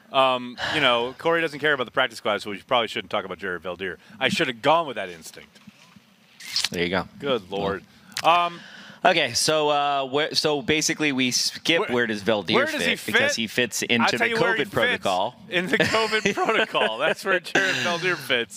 S3: Corey doesn't care about the practice squad, so we probably shouldn't talk about Jared Valdir. I should have gone with that instinct.
S4: There you go.
S3: Good Lord.
S4: Okay, so basically we skip where does Valdir fit? Because he fits into the COVID protocol.
S3: In the COVID protocol. That's where Jared Valdir fits.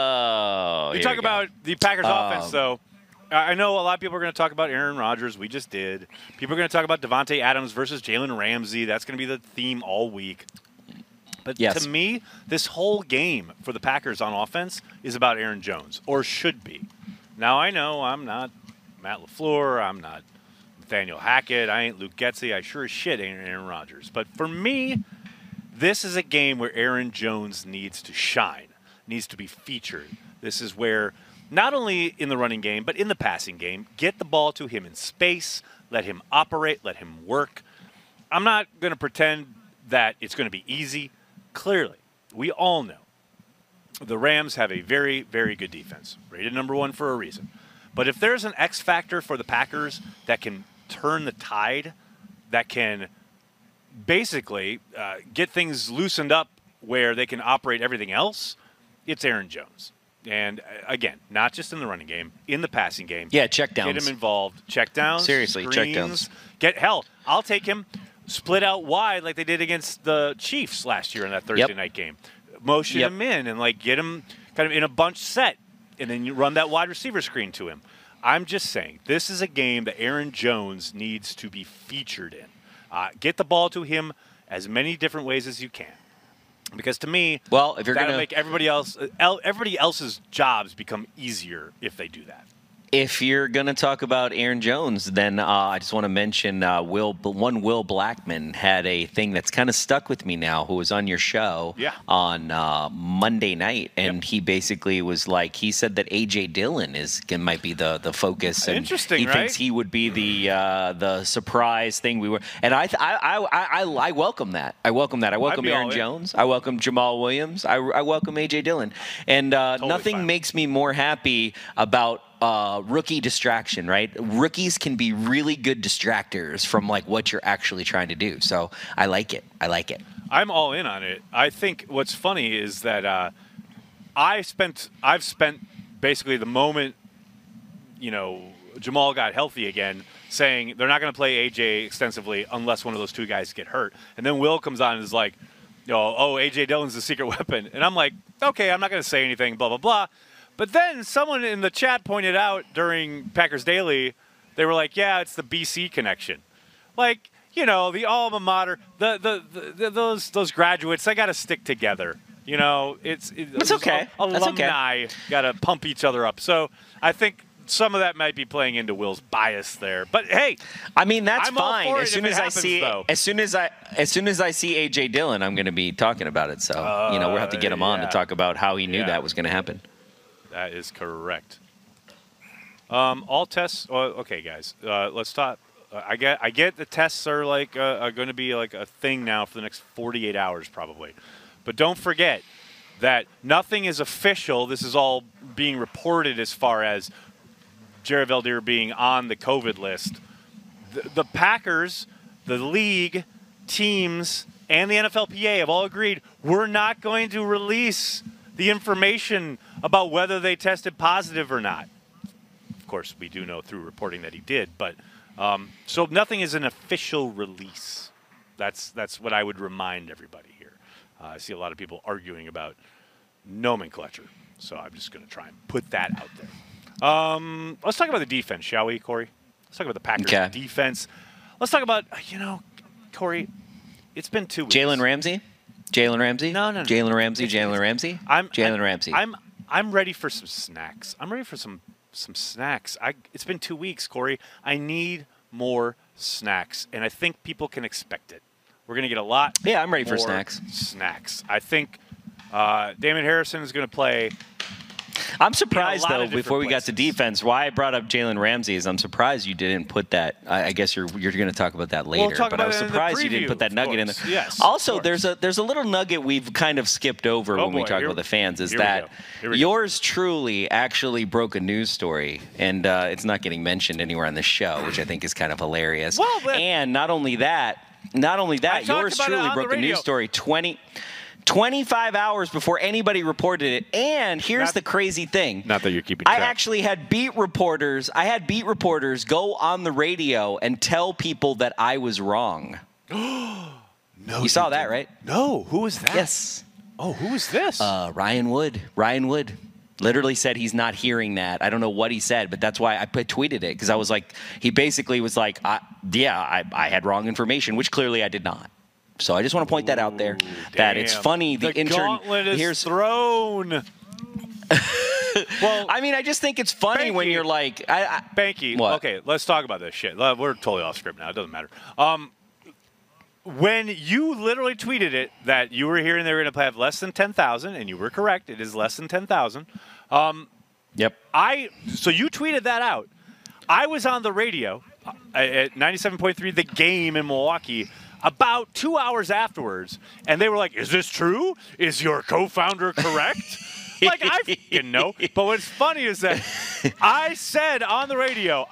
S4: Oh,
S3: we talk about the Packers offense, though. I know a lot of people are going to talk about Aaron Rodgers. We just did. People are going to talk about Devontae Adams versus Jalen Ramsey. That's going to be the theme all week. But to me, this whole game for the Packers on offense is about Aaron Jones, or should be. Now, I know I'm not Matt LaFleur. I'm not Nathaniel Hackett. I ain't Luke Getsy. I sure as shit ain't Aaron Rodgers. But for me, this is a game where Aaron Jones needs to shine, needs to be featured. This is where, not only in the running game, but in the passing game, get the ball to him in space, let him operate, let him work. I'm not going to pretend that it's going to be easy. Clearly, we all know the Rams have a very, very good defense, rated number 1 for a reason. But if there's an X factor for the Packers that can turn the tide, that can basically get things loosened up where they can operate everything else, it's Aaron Jones. And again, not just in the running game, in the passing game.
S4: Yeah, check downs.
S3: Get him involved. Check downs.
S4: Seriously, check downs.
S3: I'll take him split out wide like they did against the Chiefs last year in that Thursday night game. Motion him in and get him kind of in a bunch set, and then you run that wide receiver screen to him. I'm just saying, this is a game that Aaron Jones needs to be featured in. Get the ball to him as many different ways as you can. Because to me, if you're that'll make everybody else's jobs become easier if they do that.
S4: If you're going to talk about Aaron Jones, then I just want to mention Will Blackman had a thing that's kind of stuck with me now, who was on your show on Monday night. And he basically was like, he said that A.J. Dillon might be the focus. And
S3: interesting,
S4: he thinks he would be the surprise thing we were. And I welcome that. I welcome that. I welcome Aaron Jones. I welcome Jamal Williams. I welcome A.J. Dillon. And nothing makes me more happy about rookie distraction, right? Rookies can be really good distractors from what you're actually trying to do. So I like it.
S3: I'm all in on it. I think what's funny is that I've spent basically the moment, Jamal got healthy again, saying they're not going to play AJ extensively unless one of those two guys get hurt. And then Will comes on and is like, AJ Dillon's the secret weapon. And I'm like, okay, I'm not going to say anything, blah, blah, blah. But then someone in the chat pointed out during Packers Daily, they were like, yeah, it's the BC connection. The alma mater, those graduates, they got to stick together. It's
S4: okay.
S3: Alumni got to pump each other up. So I think some of that might be playing into Will's bias there. But hey,
S4: I mean, that's
S3: I'm
S4: fine.
S3: All for it as soon as
S4: I see AJ Dillon, I'm going to be talking about it. So we'll have to get him on to talk about how he knew that was going to happen.
S3: That is correct. All tests. Okay, guys. Let's stop. I get the tests are going to be a thing now for the next 48 hours probably, but don't forget that nothing is official. This is all being reported as far as Jared Valdir being on the COVID list. The Packers, the league, teams, and the NFLPA have all agreed we're not going to release the information about whether they tested positive or not. Of course, we do know through reporting that he did, but so nothing is an official release. That's what I would remind everybody here. I see a lot of people arguing about nomenclature, so I'm just going to try and put that out there. Let's talk about the defense, shall we, Corey? Let's talk about the Packers defense. Let's talk about, Corey, it's been 2 weeks.
S4: Jalen Ramsey? No. Jalen Ramsey?
S3: I'm ready for some snacks. I'm ready for some snacks. It's been 2 weeks, Corey. I need more snacks, and I think people can expect it. We're going to get a lot.
S4: Yeah, I'm ready for
S3: snacks. I think Damon Harrison is going to play
S4: I'm surprised, though, before we got to defense, why I brought up Jalen Ramsey is I'm surprised you didn't put that. I guess you're going to talk about that later, but I was surprised you didn't put that nugget in there.
S3: Yes,
S4: also, there's a little nugget we've kind of skipped over when we talk about the fans is that yours truly actually broke a news story, and it's not getting mentioned anywhere on the show, which I think is kind of hilarious.
S3: Well,
S4: and not only that, yours truly broke a news story 25 hours before anybody reported it. And here's the crazy thing.
S3: Not that you're keeping track.
S4: I actually had beat reporters go on the radio and tell people that I was wrong.
S3: No,
S4: you saw that, right?
S3: No. Who was that?
S4: Yes.
S3: Oh, who was this?
S4: Ryan Wood. Ryan Wood literally said he's not hearing that. I don't know what he said, but that's why I tweeted it, because I was like, he basically was like, I had wrong information, which clearly I did not. So I just want to point that out there. That it's funny.
S3: The gauntlet is thrown.
S4: Well, I mean, I just think it's funny when you're like,
S3: Banky.
S4: What?
S3: Okay, let's talk about this shit. We're totally off script now. It doesn't matter. When you literally tweeted it that you were hearing they were going to have less than 10,000, and you were correct, it is less than 10,000.
S4: Yep.
S3: So you tweeted that out. I was on the radio at 97.3 The Game in Milwaukee about 2 hours afterwards, and they were like, "Is this true? Is your co-founder correct?" Like, I fucking know. But what's funny is that I said on the radio,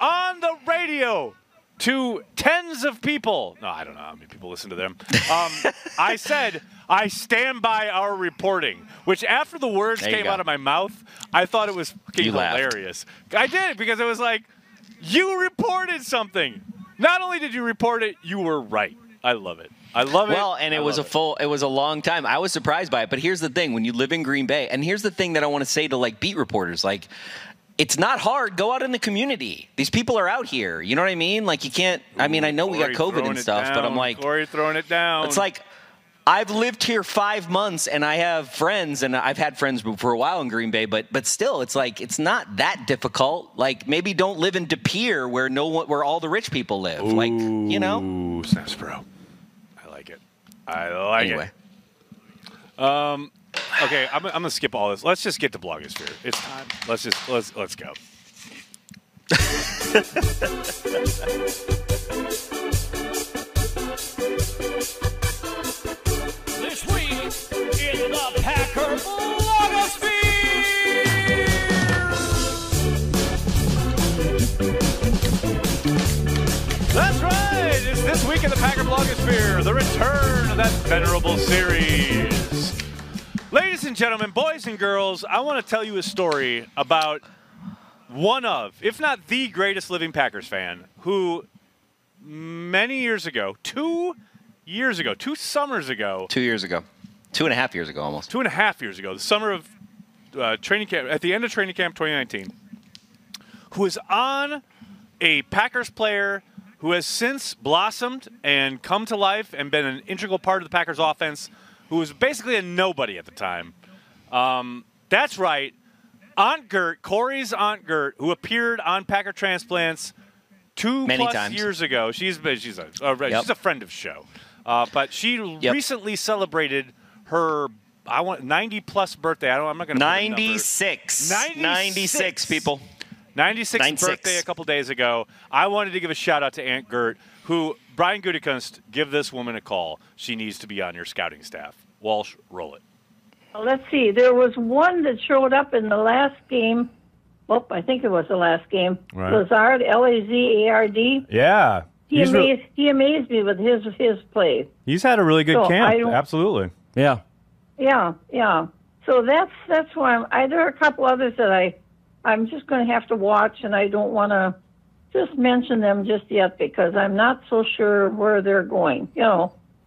S3: to tens of people. No, I don't know how many people listen to them. I said, I stand by our reporting, which after the words came out of my mouth, I thought it was fucking hilarious. I did, because it was like, you reported something. Not only did you report it, you were right. I love it. I love it.
S4: Well, and it was a long time. I was surprised by it. But here's the thing. When you live in Green Bay, and here's the thing that I want to say to, like, beat reporters, like, it's not hard. Go out in the community. These people are out here. You know what I mean? Like, you can't – I mean, I know we got COVID and stuff, but I'm like –
S3: Corey throwing it down.
S4: It's like I've lived here 5 months, and I have friends, and I've had friends for a while in Green Bay, but still, it's like it's not that difficult. Like, maybe don't live in De Pere where all the rich people live.
S3: Ooh,
S4: like, you know?
S3: Snaps Pro. I like it. Okay, I'm gonna skip all this. Let's just get to Blogosphere. It's time. Let's go.
S2: This week in the Packer Blogosphere.
S3: That's right. It's this week in the Packer Blogosphere, the return of that venerable series. Ladies and gentlemen, boys and girls, I want to tell you a story about one of, if not the greatest living Packers fan, who many years ago, 2 summers ago.
S4: 2 years ago. 2.5 years ago almost.
S3: 2.5 years ago, the summer of training camp, at the end of training camp 2019, who was on a Packers player who has since blossomed and come to life and been an integral part of the Packers offense, who was basically a nobody at the time. That's right. Aunt Gert, Corey's Aunt Gert, who appeared on Packer Transplants many plus years ago. She's a friend of the show. But she recently celebrated her 90-plus birthday. I'm not going to
S4: 96. 96, people.
S3: 96th birthday a couple days ago. I wanted to give a shout-out to Aunt Gert, who, Brian Gutekunst, give this woman a call. She needs to be on your scouting staff. Walsh, roll it.
S9: Well, let's see. There was one that showed up in the last game. Oh, I think it was the last game. Right. Lazard, Lazard.
S3: Yeah.
S9: He amazed me with his play.
S3: He's had a really good camp. Absolutely.
S4: Yeah.
S9: Yeah. So that's why there are a couple others that I'm just going to have to watch, and I don't want to just mention them just yet because I'm not so sure where they're going, you know.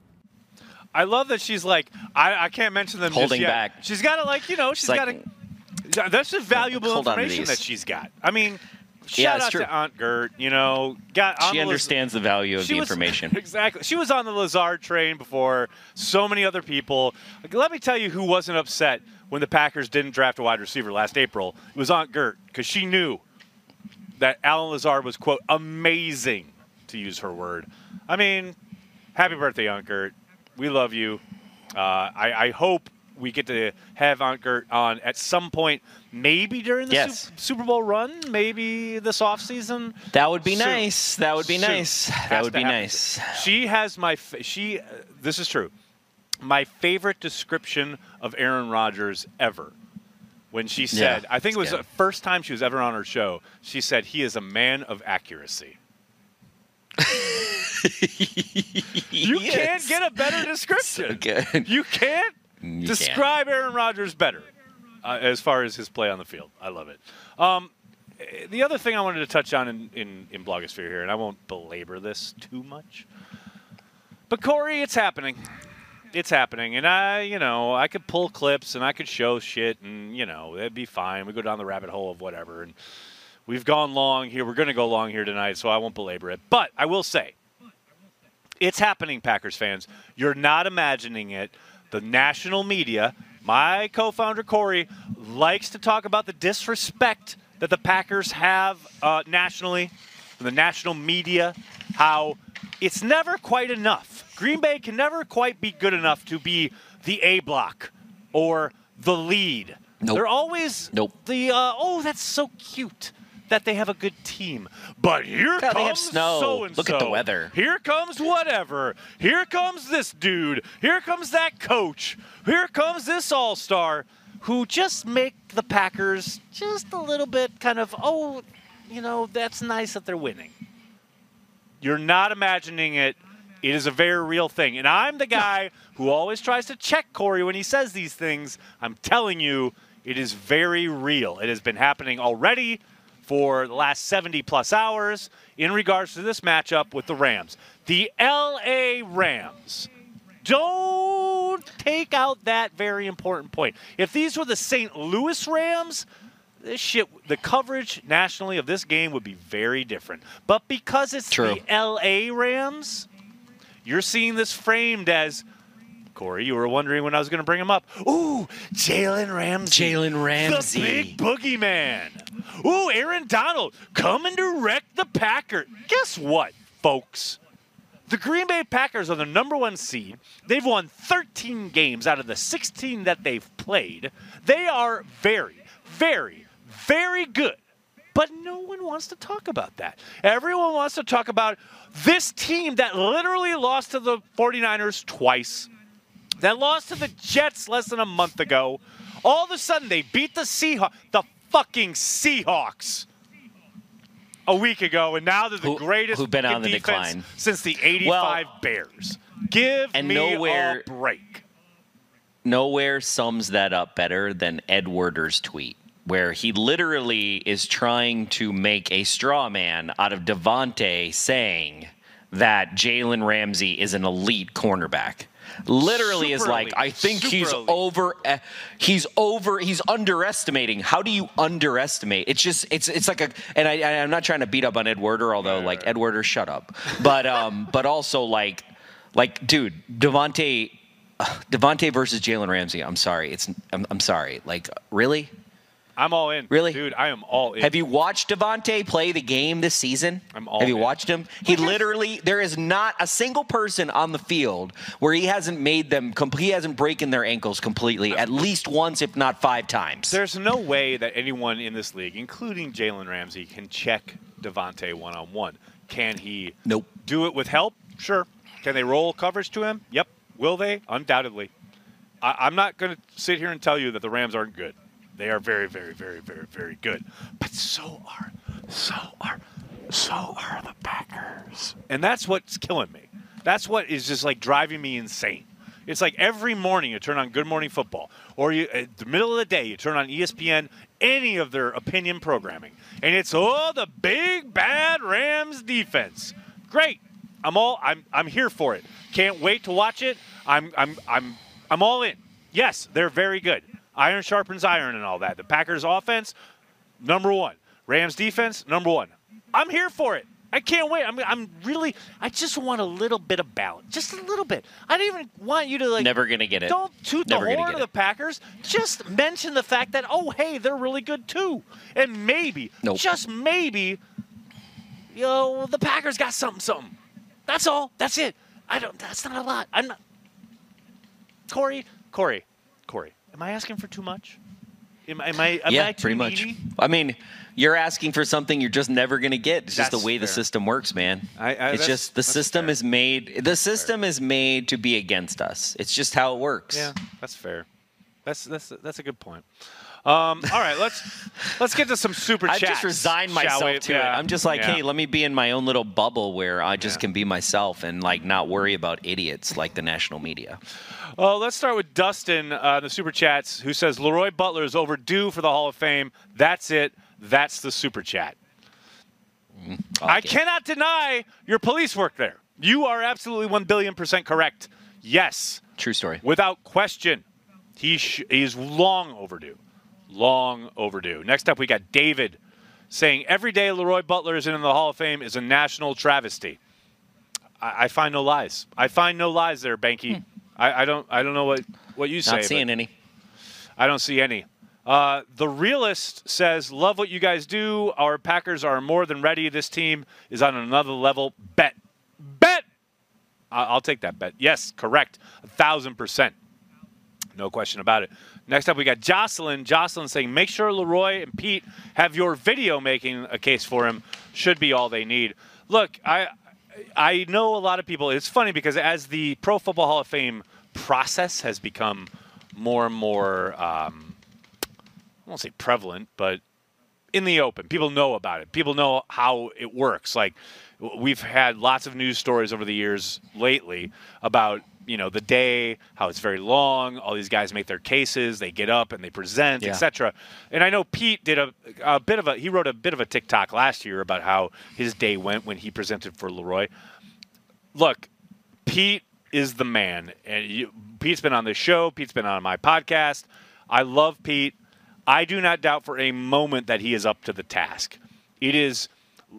S3: I love that she's like, I can't mention them
S4: holding
S3: just yet.
S4: back.
S3: She's got to, that's just valuable information that she's got. I mean, shout out to Aunt Gert, you know.
S4: She understands the value of the information.
S3: Exactly. She was on the Lazard train before so many other people. Let me tell you who wasn't upset when the Packers didn't draft a wide receiver last April. It was Aunt Gert, because she knew that Allen Lazard was, quote, amazing, to use her word. I mean, happy birthday, Aunt Gert. We love you. I hope we get to have Unkert on at some point, maybe during the Super Bowl run, maybe this offseason.
S4: That would be nice. That would be nice. That would be nice.
S3: She has this is true, my favorite description of Aaron Rodgers ever. When she said, I think it was the first time she was ever on her show, she said, he is a man of accuracy. You can't get a better description. So you can't describe Aaron Rodgers better as far as his play on the field. I love it. The other thing I wanted to touch on in Blogosphere here, and I won't belabor this too much, but Corey, it's happening. It's happening, and I could pull clips and I could show shit, and it'd be fine. We go down the rabbit hole of whatever, and we've gone long here. We're going to go long here tonight, so I won't belabor it. But I will say, it's happening, Packers fans. You're not imagining it. The national media, my co-founder Corey, likes to talk about the disrespect that the Packers have nationally, the national media, how it's never quite enough. Green Bay can never quite be good enough to be the A block or the lead. They're always the, that's so cute that they have a good team. But here comes
S4: they have snow.
S3: So-and-so.
S4: Look at the weather.
S3: Here comes whatever. Here comes this dude. Here comes that coach. Here comes this all-star who just make the Packers just a little bit kind of, that's nice that they're winning. You're not imagining it. It is a very real thing. And I'm the guy who always tries to check Corey when he says these things. I'm telling you, it is very real. It has been happening already for the last 70-plus hours in regards to this matchup with the Rams. The L.A. Rams. Don't take out that very important point. If these were the St. Louis Rams, the coverage nationally of this game would be very different. But because it's the L.A. Rams, you're seeing this framed as, Corey, you were wondering when I was going to bring him up. Ooh, Jalen Ramsey. The big boogeyman. Ooh, Aaron Donald coming to wreck the Packers. Guess what, folks? The Green Bay Packers are the number 1 seed. They've won 13 games out of the 16 that they've played. They are very, very, very good. But no one wants to talk about that. Everyone wants to talk about this team that literally lost to the 49ers twice, that lost to the Jets less than a month ago. All of a sudden, they beat the fucking Seahawks a week ago, and now they're the greatest
S4: who've been on the
S3: defense
S4: decline
S3: since the 85 Bears. Give me a break.
S4: Nowhere sums that up better than Ed Werder's tweet, where he literally is trying to make a straw man out of Devontae saying that Jalen Ramsey is an elite cornerback. Literally is like, I think he's underestimating. How do you underestimate? It's just, it's like I'm not trying to beat up on Ed Werder, although like Ed Werder, shut up. But also like, dude, Devontae versus Jalen Ramsey. I'm sorry. I'm sorry. Like, really?
S3: I'm all in.
S4: Really?
S3: Dude, I am all in.
S4: Have you watched Devontae play the game this season?
S3: I'm all in.
S4: Have you watched him? There is not a single person on the field where he hasn't he hasn't broken their ankles completely at least once, if not 5 times.
S3: There's no way that anyone in this league, including Jalen Ramsey, can check Devontae one-on-one. Can he do it with help? Sure. Can they roll coverage to him? Yep. Will they? Undoubtedly. I'm not going to sit here and tell you that the Rams aren't good. They are very, very, very, very, very good. But so are the Packers. And that's what's killing me. That's what is just like driving me insane. It's like every morning you turn on Good Morning Football, or at the middle of the day you turn on ESPN, any of their opinion programming, and it's the big bad Rams defense. Great. I'm here for it. Can't wait to watch it. I'm all in. Yes, they're very good. Iron sharpens iron and all that. The Packers offense, number 1. Rams defense, number 1. I'm here for it. I can't wait. I just want a little bit of balance. Just a little bit. I don't even want you to
S4: Never going to get it.
S3: Don't toot the horn of the Packers. Just mention the fact that, hey, they're really good too. And maybe, just maybe, the Packers got something. That's all. That's it. That's not a lot. Corey, Corey, am I asking for too much? Am I too
S4: pretty much.
S3: needy?
S4: I mean, you're asking for something you're just never going to get. It's just
S3: That's
S4: the way the
S3: fair.
S4: system works, man.
S3: It's
S4: just the system
S3: fair.
S4: is made. The system is made to be against us. It's just how it works.
S3: Yeah, that's fair. That's a good point. All right, let's get to some super chats.
S4: I've just resigned
S3: shall
S4: myself
S3: we?
S4: to
S3: Yeah.
S4: it. I'm just like,
S3: Yeah.
S4: hey, let me be in my own little bubble where I just can be myself and like not worry about idiots like the national media.
S3: Well, let's start with Dustin, the super chats, who says Leroy Butler is overdue for the Hall of Fame. That's it. That's the super chat. I cannot deny your police work there. You are absolutely 1 billion% correct. Yes.
S4: True story.
S3: Without question. He's long overdue. Long overdue. Next up, we got David saying every day Leroy Butler is in the Hall of Fame is a national travesty. I find no lies. I find no lies there, Banky. I don't know what you say.
S4: Not seeing any.
S3: I don't see any. The Realist says, love what you guys do. Our Packers are more than ready. This team is on another level. Bet. I'll take that bet. Yes, correct. 1,000%. No question about it. Next up, we got Jocelyn. Jocelyn saying, make sure Leroy and Pete have your video making a case for him. Should be all they need. Look, I know a lot of people. It's funny because as the Pro Football Hall of Fame process has become more and more, I won't say prevalent, but in the open. People know about it. People know how it works. Like, we've had lots of news stories over the years lately about, the day, how it's very long. All these guys make their cases. They get up and they present, etc. And I know Pete did he wrote a bit of a TikTok last year about how his day went when he presented for Leroy. Look, Pete is the man. And Pete's been on this show. Pete's been on my podcast. I love Pete. I do not doubt for a moment that he is up to the task. It is,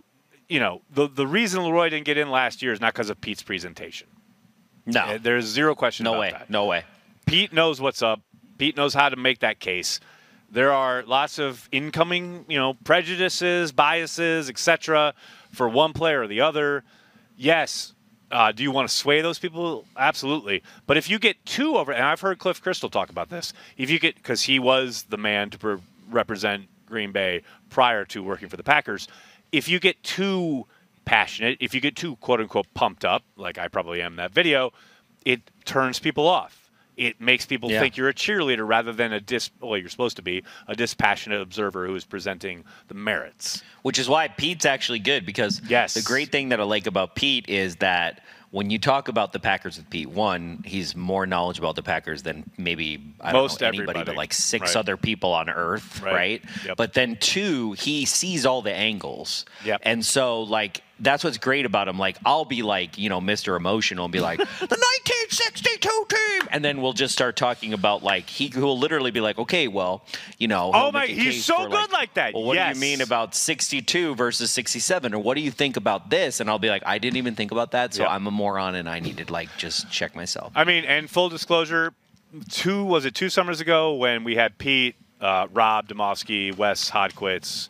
S3: the reason Leroy didn't get in last year is not because of Pete's presentation.
S4: No.
S3: There's zero question about that.
S4: No way.
S3: Pete knows what's up. Pete knows how to make that case. There are lots of incoming, prejudices, biases, etc. for one player or the other. Yes. Do you want to sway those people? Absolutely. But if you get two over, and I've heard Cliff Crystal talk about this, because he was the man to represent Green Bay prior to working for the Packers, if you get too passionate, if you get too quote-unquote pumped up, like I probably am in that video, it turns people off. It makes people think you're a cheerleader rather than you're supposed to be a dispassionate observer who is presenting the merits.
S4: Which is why Pete's actually good, because the great thing that I like about Pete is that when you talk about the Packers with Pete, one, he's more knowledgeable about the Packers than maybe anybody but like six other people on earth, right?
S3: Yep.
S4: But then two, he sees all the angles.
S3: Yep.
S4: And so like that's what's great about him. Like I'll be like, Mr. Emotional and be like, the 1962 team, and then we'll just start talking about like he will literally be like, okay, well,
S3: he's so good like that.
S4: Well, what do you mean about 62 versus 67, or what do you think about this? And I'll be like, I didn't even think about that, so I'm a moron and I need to just check myself.
S3: I mean, and full disclosure, 2 summers ago when we had Pete, Rob Domofsky, Wes Hodquist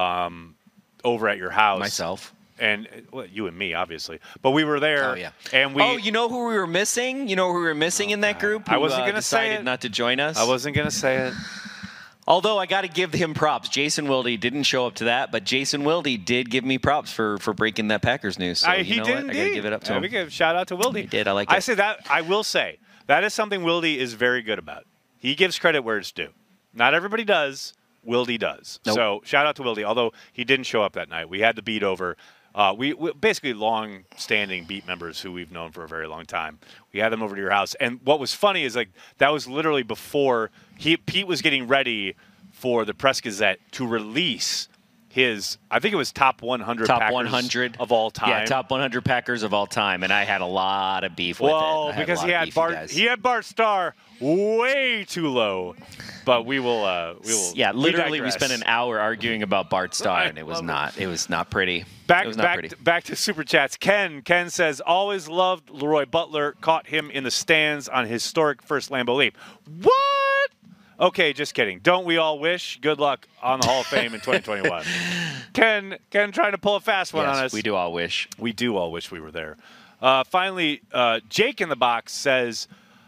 S3: over at your house,
S4: myself.
S3: And you and me, obviously, but we were there.
S4: Oh yeah.
S3: And we.
S4: Oh, you know who we were missing? You know who we were missing in that group?
S3: I wasn't going to say it.
S4: Not to join us.
S3: I wasn't going to say it.
S4: Although I got to give him props. Jason Wilde didn't show up to that, but Jason Wilde did give me props for breaking that Packers news. So
S3: he did indeed.
S4: I got to give it up to him.
S3: We give shout out to Wilde.
S4: He did. I like it.
S3: I say that. I will say that is something Wilde is very good about. He gives credit where it's due. Not everybody does. Wilde does.
S4: Nope.
S3: So shout out to Wilde. Although he didn't show up that night, we had the beat over. We basically long-standing beat members who we've known for a very long time. We had them over to your house, and what was funny is like that was literally before Pete was getting ready for the Press Gazette to release his, I think it was top 100
S4: top
S3: Packers
S4: 100
S3: of all time.
S4: Yeah, top 100 Packers of all time, and I had a lot of beef with it.
S3: Well, because he had Bart Starr way too low. But we will.
S4: Yeah, literally, we spent an hour arguing about Bart Starr, and it was not pretty.
S3: Back to Super Chats. Ken says, always loved Leroy Butler. Caught him in the stands on historic first Lambeau Leap. What? Okay, just kidding. Don't we all wish? Good luck on the Hall of Fame in 2021. Ken trying to pull a fast one on us.
S4: We do all wish.
S3: We do all wish we were there. Finally, Jake in the box says,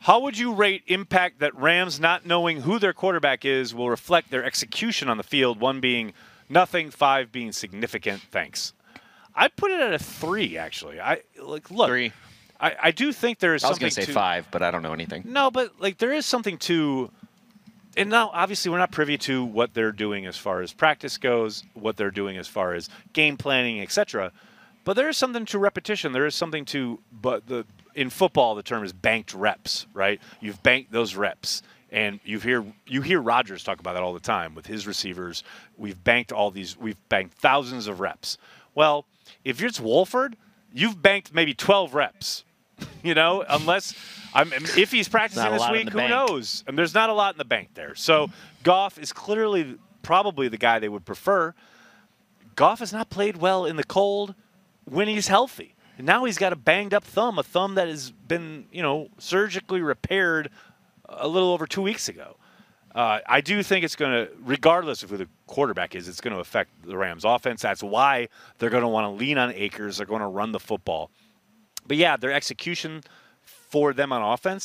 S3: How would you rate impact that Rams not knowing who their quarterback is will reflect their execution on the field, 1 being nothing, 5 being significant? Thanks. I'd put it at a 3, actually. Look.
S4: 3.
S3: I do think there is something
S4: I was going to say 5, but I don't know anything.
S3: No, but there is something to, and now obviously we're not privy to what they're doing as far as practice goes, what they're doing as far as game planning, etc. But there is something to repetition. There is something to, in football, the term is banked reps, right? You've banked those reps. And you hear Rodgers talk about that all the time with his receivers. We've banked thousands of reps. Well, if it's Wolford, you've banked maybe 12 reps, unless if he's practicing this week, who knows? And there's not a lot in the bank there. So Goff is clearly probably the guy they would prefer. Goff has not played well in the cold when he's healthy. And now he's got a banged up thumb, a thumb that has been, surgically repaired a little over 2 weeks ago. I do think it's going to, regardless of who the quarterback is, it's going to affect the Rams' offense. That's why they're going to want to lean on Akers. They're going to run the football. But, yeah, their execution for them on offense,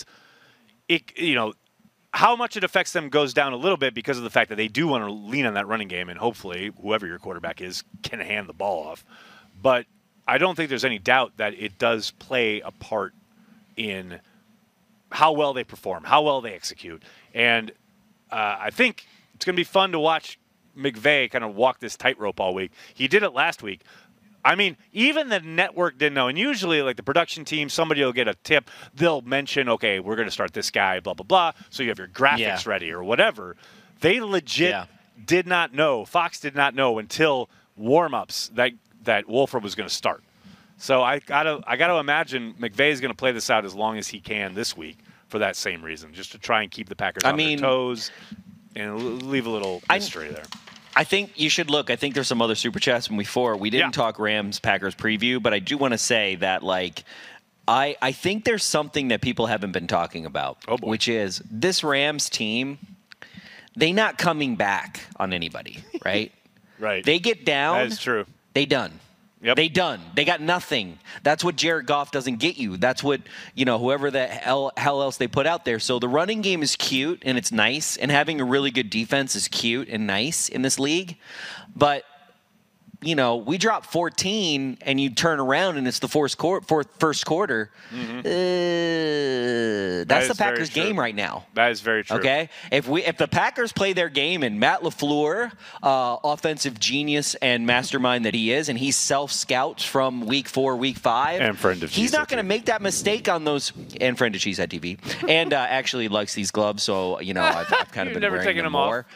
S3: how much it affects them goes down a little bit because of the fact that they do want to lean on that running game, and hopefully whoever your quarterback is can hand the ball off. But I don't think there's any doubt that it does play a part in how well they perform, how well they execute. And I think it's going to be fun to watch McVay kind of walk this tightrope all week. He did it last week. I mean, even the network didn't know. And usually, the production team, somebody will get a tip. They'll mention, okay, we're going to start this guy, blah, blah, blah. So you have your graphics ready or whatever. They legit did not know. Fox did not know until warm-ups that Wolford was going to start. So I gotta imagine McVay is going to play this out as long as he can this week for that same reason, just to try and keep the Packers on their toes and leave a little mystery there.
S4: I think you should look. I think there's some other Super Chats from before. We didn't talk Rams-Packers preview, but I do want to say that, I think there's something that people haven't been talking about, which is this Rams team, they not coming back on anybody, right?
S3: Right.
S4: They get down.
S3: That is true.
S4: They done.
S3: Yep.
S4: They done. They got nothing. That's what Jared Goff doesn't get you. That's what, whoever the hell else they put out there. So the running game is cute and it's nice, and having a really good defense is cute and nice in this league. But, we drop 14 and you turn around and it's the first quarter. Mm-hmm. That's the Packers game right now.
S3: That is very true.
S4: Okay? If the Packers play their game and Matt LaFleur, offensive genius and mastermind that he is, and he self-scouts from week 4, week 5.
S3: And friend of
S4: he's not going to make that mistake on those. And friend of Cheesehead TV. And actually likes these gloves, so, I've kind of been wearing them more.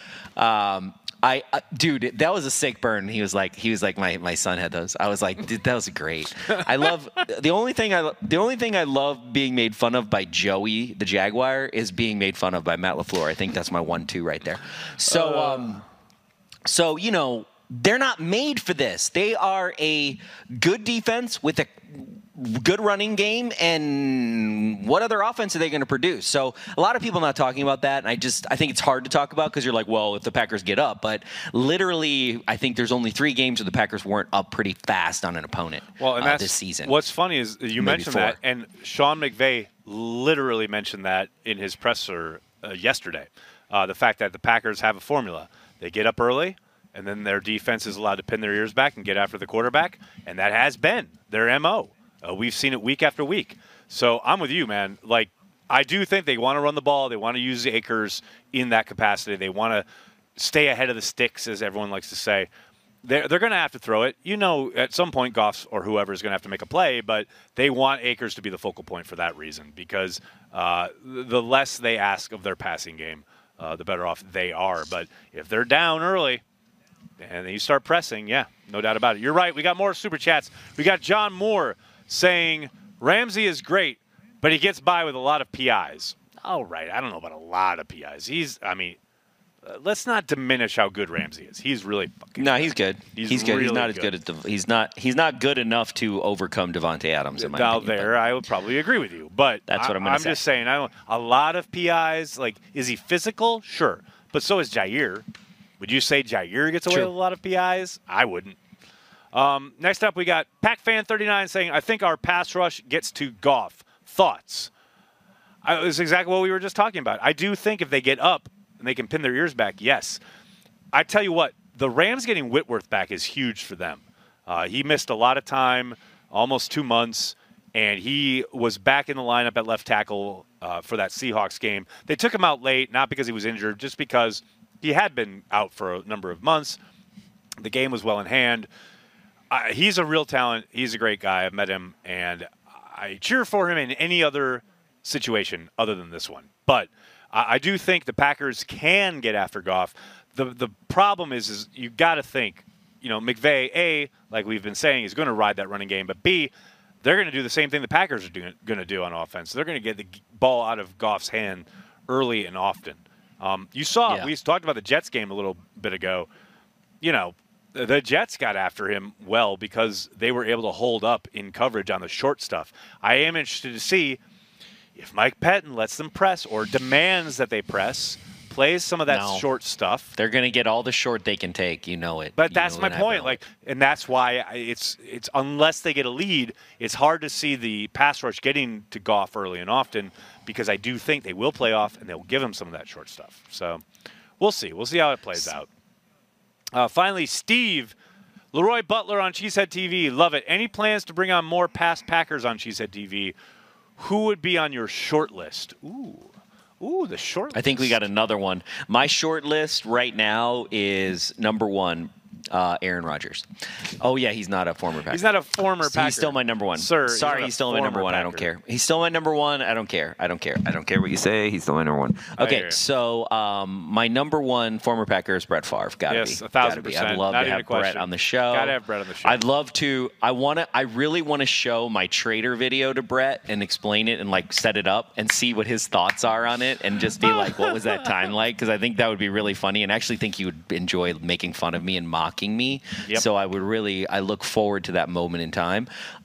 S4: Dude, that was a sick burn. He was like, my son had those. I was like, dude, that was great. I love the only thing I love being made fun of by Joey the Jaguar is being made fun of by Matt LaFleur. I think that's my 1-2 right there. So, they're not made for this. They are a good defense with a good running game, and what other offense are they going to produce? So a lot of people not talking about that, and I think it's hard to talk about because you're like, well, if the Packers get up, but literally I think there's only 3 games where the Packers weren't up pretty fast on an opponent this season.
S3: What's funny is you mentioned that, and Sean McVay literally mentioned that in his presser yesterday. The fact that the Packers have a formula. They get up early, and then their defense is allowed to pin their ears back and get after the quarterback, and that has been their MO. We've seen it week after week. So I'm with you, man. I do think they want to run the ball. They want to use Akers in that capacity. They want to stay ahead of the sticks, as everyone likes to say. They're going to have to throw it. At some point, Goff or whoever is going to have to make a play, but they want Akers to be the focal point for that reason, because the less they ask of their passing game, the better off they are. But if they're down early and you start pressing, no doubt about it. You're right. We got more Super Chats. We got John Moore saying Ramsey is great, but he gets by with a lot of PIs. All right, I don't know about a lot of PIs. Let's not diminish how good Ramsey is. He's really fucking good.
S4: He's good. He's good. Really he's not as good as he's not good enough to overcome Devontae Adams in my opinion.
S3: I would probably agree with you, but
S4: that's what I'm going to say.
S3: I'm just saying, a lot of PIs. Is he physical? Sure, but so is Jair. Would you say Jair gets away with a lot of PIs? I wouldn't. Next up, we got PackFan39 saying, I think our pass rush gets to Goff. Thoughts? It's exactly what we were just talking about. I do think if they get up and they can pin their ears back, yes. I tell you what, the Rams getting Whitworth back is huge for them. He missed a lot of time, almost 2 months, and he was back in the lineup at left tackle for that Seahawks game. They took him out late, not because he was injured, just because he had been out for a number of months. The game was well in hand. He's a real talent. He's a great guy. I've met him, and I cheer for him in any other situation other than this one. But I do think the Packers can get after Goff. The problem is you got to think, McVay, A, like we've been saying, is going to ride that running game, but B, they're going to do the same thing the Packers are going to do on offense. They're going to get the ball out of Goff's hand early and often. We talked about the Jets game a little bit ago. The Jets got after him well because they were able to hold up in coverage on the short stuff. I am interested to see if Mike Pettin lets them press or demands that they press, plays some of that short stuff.
S4: They're going to get all the short they can take. You know it.
S3: But that's my point. And that's why it's unless they get a lead, it's hard to see the pass rush getting to Goff early and often because I do think they will play off and they'll give him some of that short stuff. So we'll see. We'll see how it plays out. Finally, Steve, Leroy Butler on Cheesehead TV. Love it. Any plans to bring on more past Packers on Cheesehead TV? Who would be on your short list? Ooh, the short list.
S4: I think we got another one. My short list right now is number 1, Aaron Rodgers. Oh, yeah, he's not a former Packer.
S3: He's not a former Packer.
S4: He's still my number 1.
S3: Sir,
S4: sorry, he's still my number 1.
S3: Packer.
S4: I don't care. He's still my number 1. I don't care. I don't care what you say. He's still my number 1. Okay, so my number 1 former Packer is Brett Favre. Gotta be.
S3: 1,000%.
S4: I'd love to have Brett on the show.
S3: Gotta have Brett on the show.
S4: I'd love to. I really want to show my trader video to Brett and explain it and set it up and see what his thoughts are on it and just be like, what was that time like? Because I think that would be really funny and I actually think he would enjoy making fun of me and mocking me. Yep. So I look forward to that moment in time.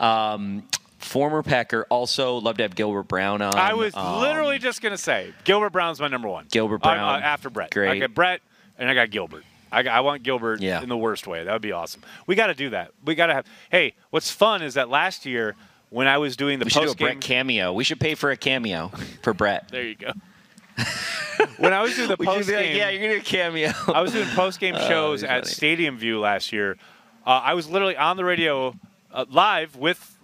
S4: Former Packer, also love to have Gilbert Brown on.
S3: I was literally just going to say, Gilbert Brown's my number 1.
S4: Gilbert Brown.
S3: After Brett.
S4: Great.
S3: I got Brett, and I got Gilbert. I want Gilbert in the worst way. That would be awesome. We got to do that. We got to have – hey, what's fun is that last year when I was doing the post-game –
S4: We should do a Brett cameo. We should pay for a cameo for Brett.
S3: There you go. When I was doing the post-game –
S4: yeah, you're going to do a cameo.
S3: I was doing post-game shows at Stadium View last year. I was literally on the radio live with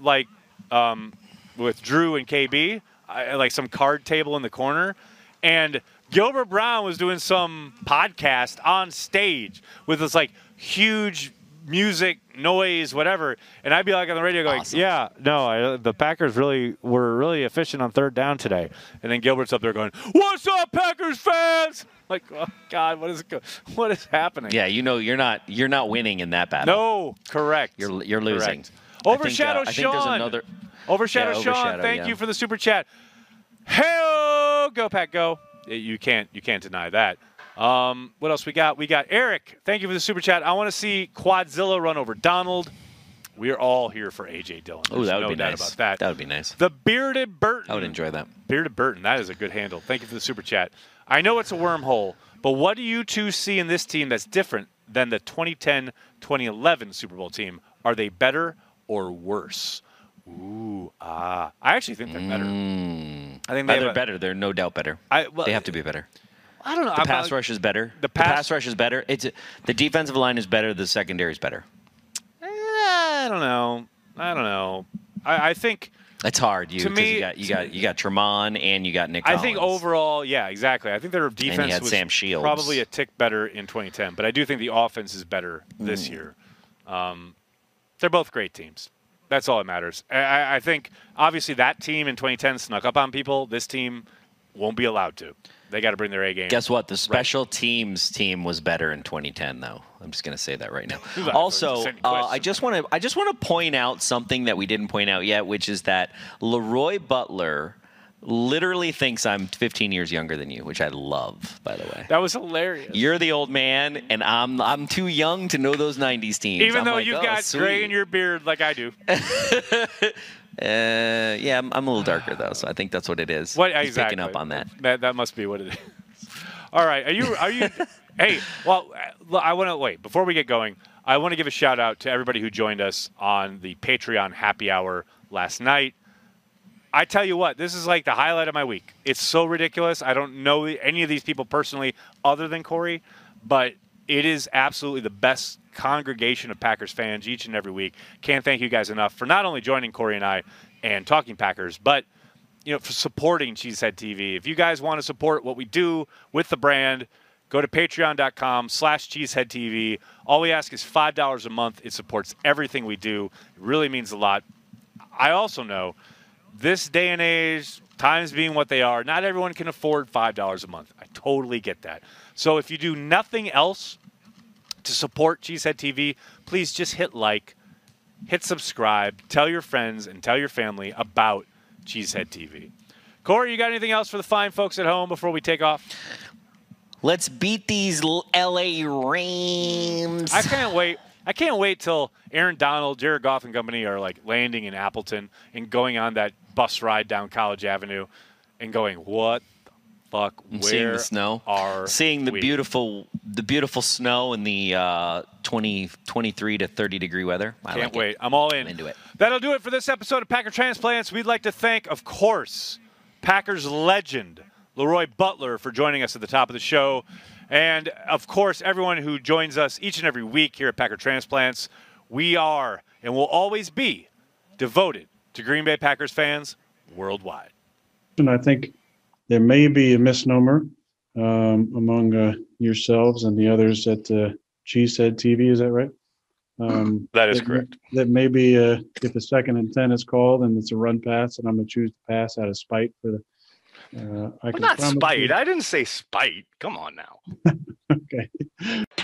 S3: Drew and KB, some card table in the corner, and Gilbert Brown was doing some podcast on stage with this huge music, noise, whatever, and I'd be on the radio going, awesome. The Packers were really efficient on third down today, and then Gilbert's up there going, "What's up, Packers fans?" Oh God, what is happening?
S4: Yeah, you're not winning in that battle.
S3: No, correct.
S4: You're losing.
S3: Correct. Overshadow Sean.
S4: I think there's another.
S3: Overshadow Sean. Thank you for the super chat. Hey, go Pack, go! You can't deny that. What else we got? We got Eric. Thank you for the super chat. I want to see Quadzilla run over Donald. We are all here for A.J. Dillon.
S4: Oh, that would be
S3: nice. About that.
S4: That would be nice.
S3: The Bearded Burton.
S4: I would enjoy that.
S3: Bearded Burton. That is a good handle. Thank you for the super chat. I know it's a wormhole, but what do you two see in this team that's different than the 2010-2011 Super Bowl team? Are they better or worse? I actually think they're better. I think
S4: they're better. They're no doubt better. They have to be better.
S3: I don't know.
S4: The pass rush is better. The pass rush is better. The defensive line is better. The secondary is better.
S3: I don't know. I think
S4: it's hard. You got Tremont and you got Nick Collins.
S3: I think overall, yeah, exactly. I think their defense was
S4: Sam Shields.
S3: Probably a tick better in 2010, but I do think the offense is better this year. They're both great teams. That's all that matters. I think, obviously, that team in 2010 snuck up on people. This team won't be allowed to. They got to bring their A game.
S4: Guess what? The special teams team was better in 2010, though. I'm just going to say that right now. Also, I just want to point out something that we didn't point out yet, which is that Leroy Butler literally thinks I'm 15 years younger than you, which I love, by the way.
S3: That was hilarious.
S4: You're the old man, and I'm too young to know those 90s teams.
S3: Even though you've got gray in your beard like I do.
S4: Yeah, I'm a little darker, though, so I think that's what it is. He's picking up on that.
S3: That must be what it is. All right. Are you hey, well, I want to wait. Before we get going, I want to give a shout-out to everybody who joined us on the Patreon happy hour last night. I tell you what, this is like the highlight of my week. It's so ridiculous. I don't know any of these people personally other than Corey, but it is absolutely the best congregation of Packers fans each and every week. Can't thank you guys enough for not only joining Corey and I and talking Packers, but for supporting Cheesehead TV. If you guys want to support what we do with the brand, go to patreon.com/CheeseheadTV. All we ask is $5 a month. It supports everything we do. It really means a lot. I also know this day and age, times being what they are, not everyone can afford $5 a month. I totally get that. So if you do nothing else to support Cheesehead TV, please just hit like, hit subscribe, tell your friends, and tell your family about Cheesehead TV. Corey, you got anything else for the fine folks at home before we take off?
S4: Let's beat these LA Rams.
S3: I can't wait. I can't wait till Aaron Donald, Jared Goff and company are like landing in Appleton and going on that bus ride down College Avenue and going, what the fuck?
S4: And seeing the snow, seeing the beautiful snow in the 23 to 30 degree weather.
S3: Can't wait. I'm all in.
S4: I'm into it.
S3: That'll do it for this episode of Packer Transplants. We'd like to thank, of course, Packers legend Leroy Butler for joining us at the top of the show. And, of course, everyone who joins us each and every week here at Packer Transplants. We are and will always be devoted to Green Bay Packers fans worldwide.
S8: And I think there may be a misnomer among yourselves and the others at Cheesehead TV. Is that right?
S3: That is correct.
S8: That maybe if a 2nd and 10 is called and it's a run pass, and I'm going to choose to pass out of spite for the.
S3: Not spite. I didn't say spite. Come on now.
S8: Okay.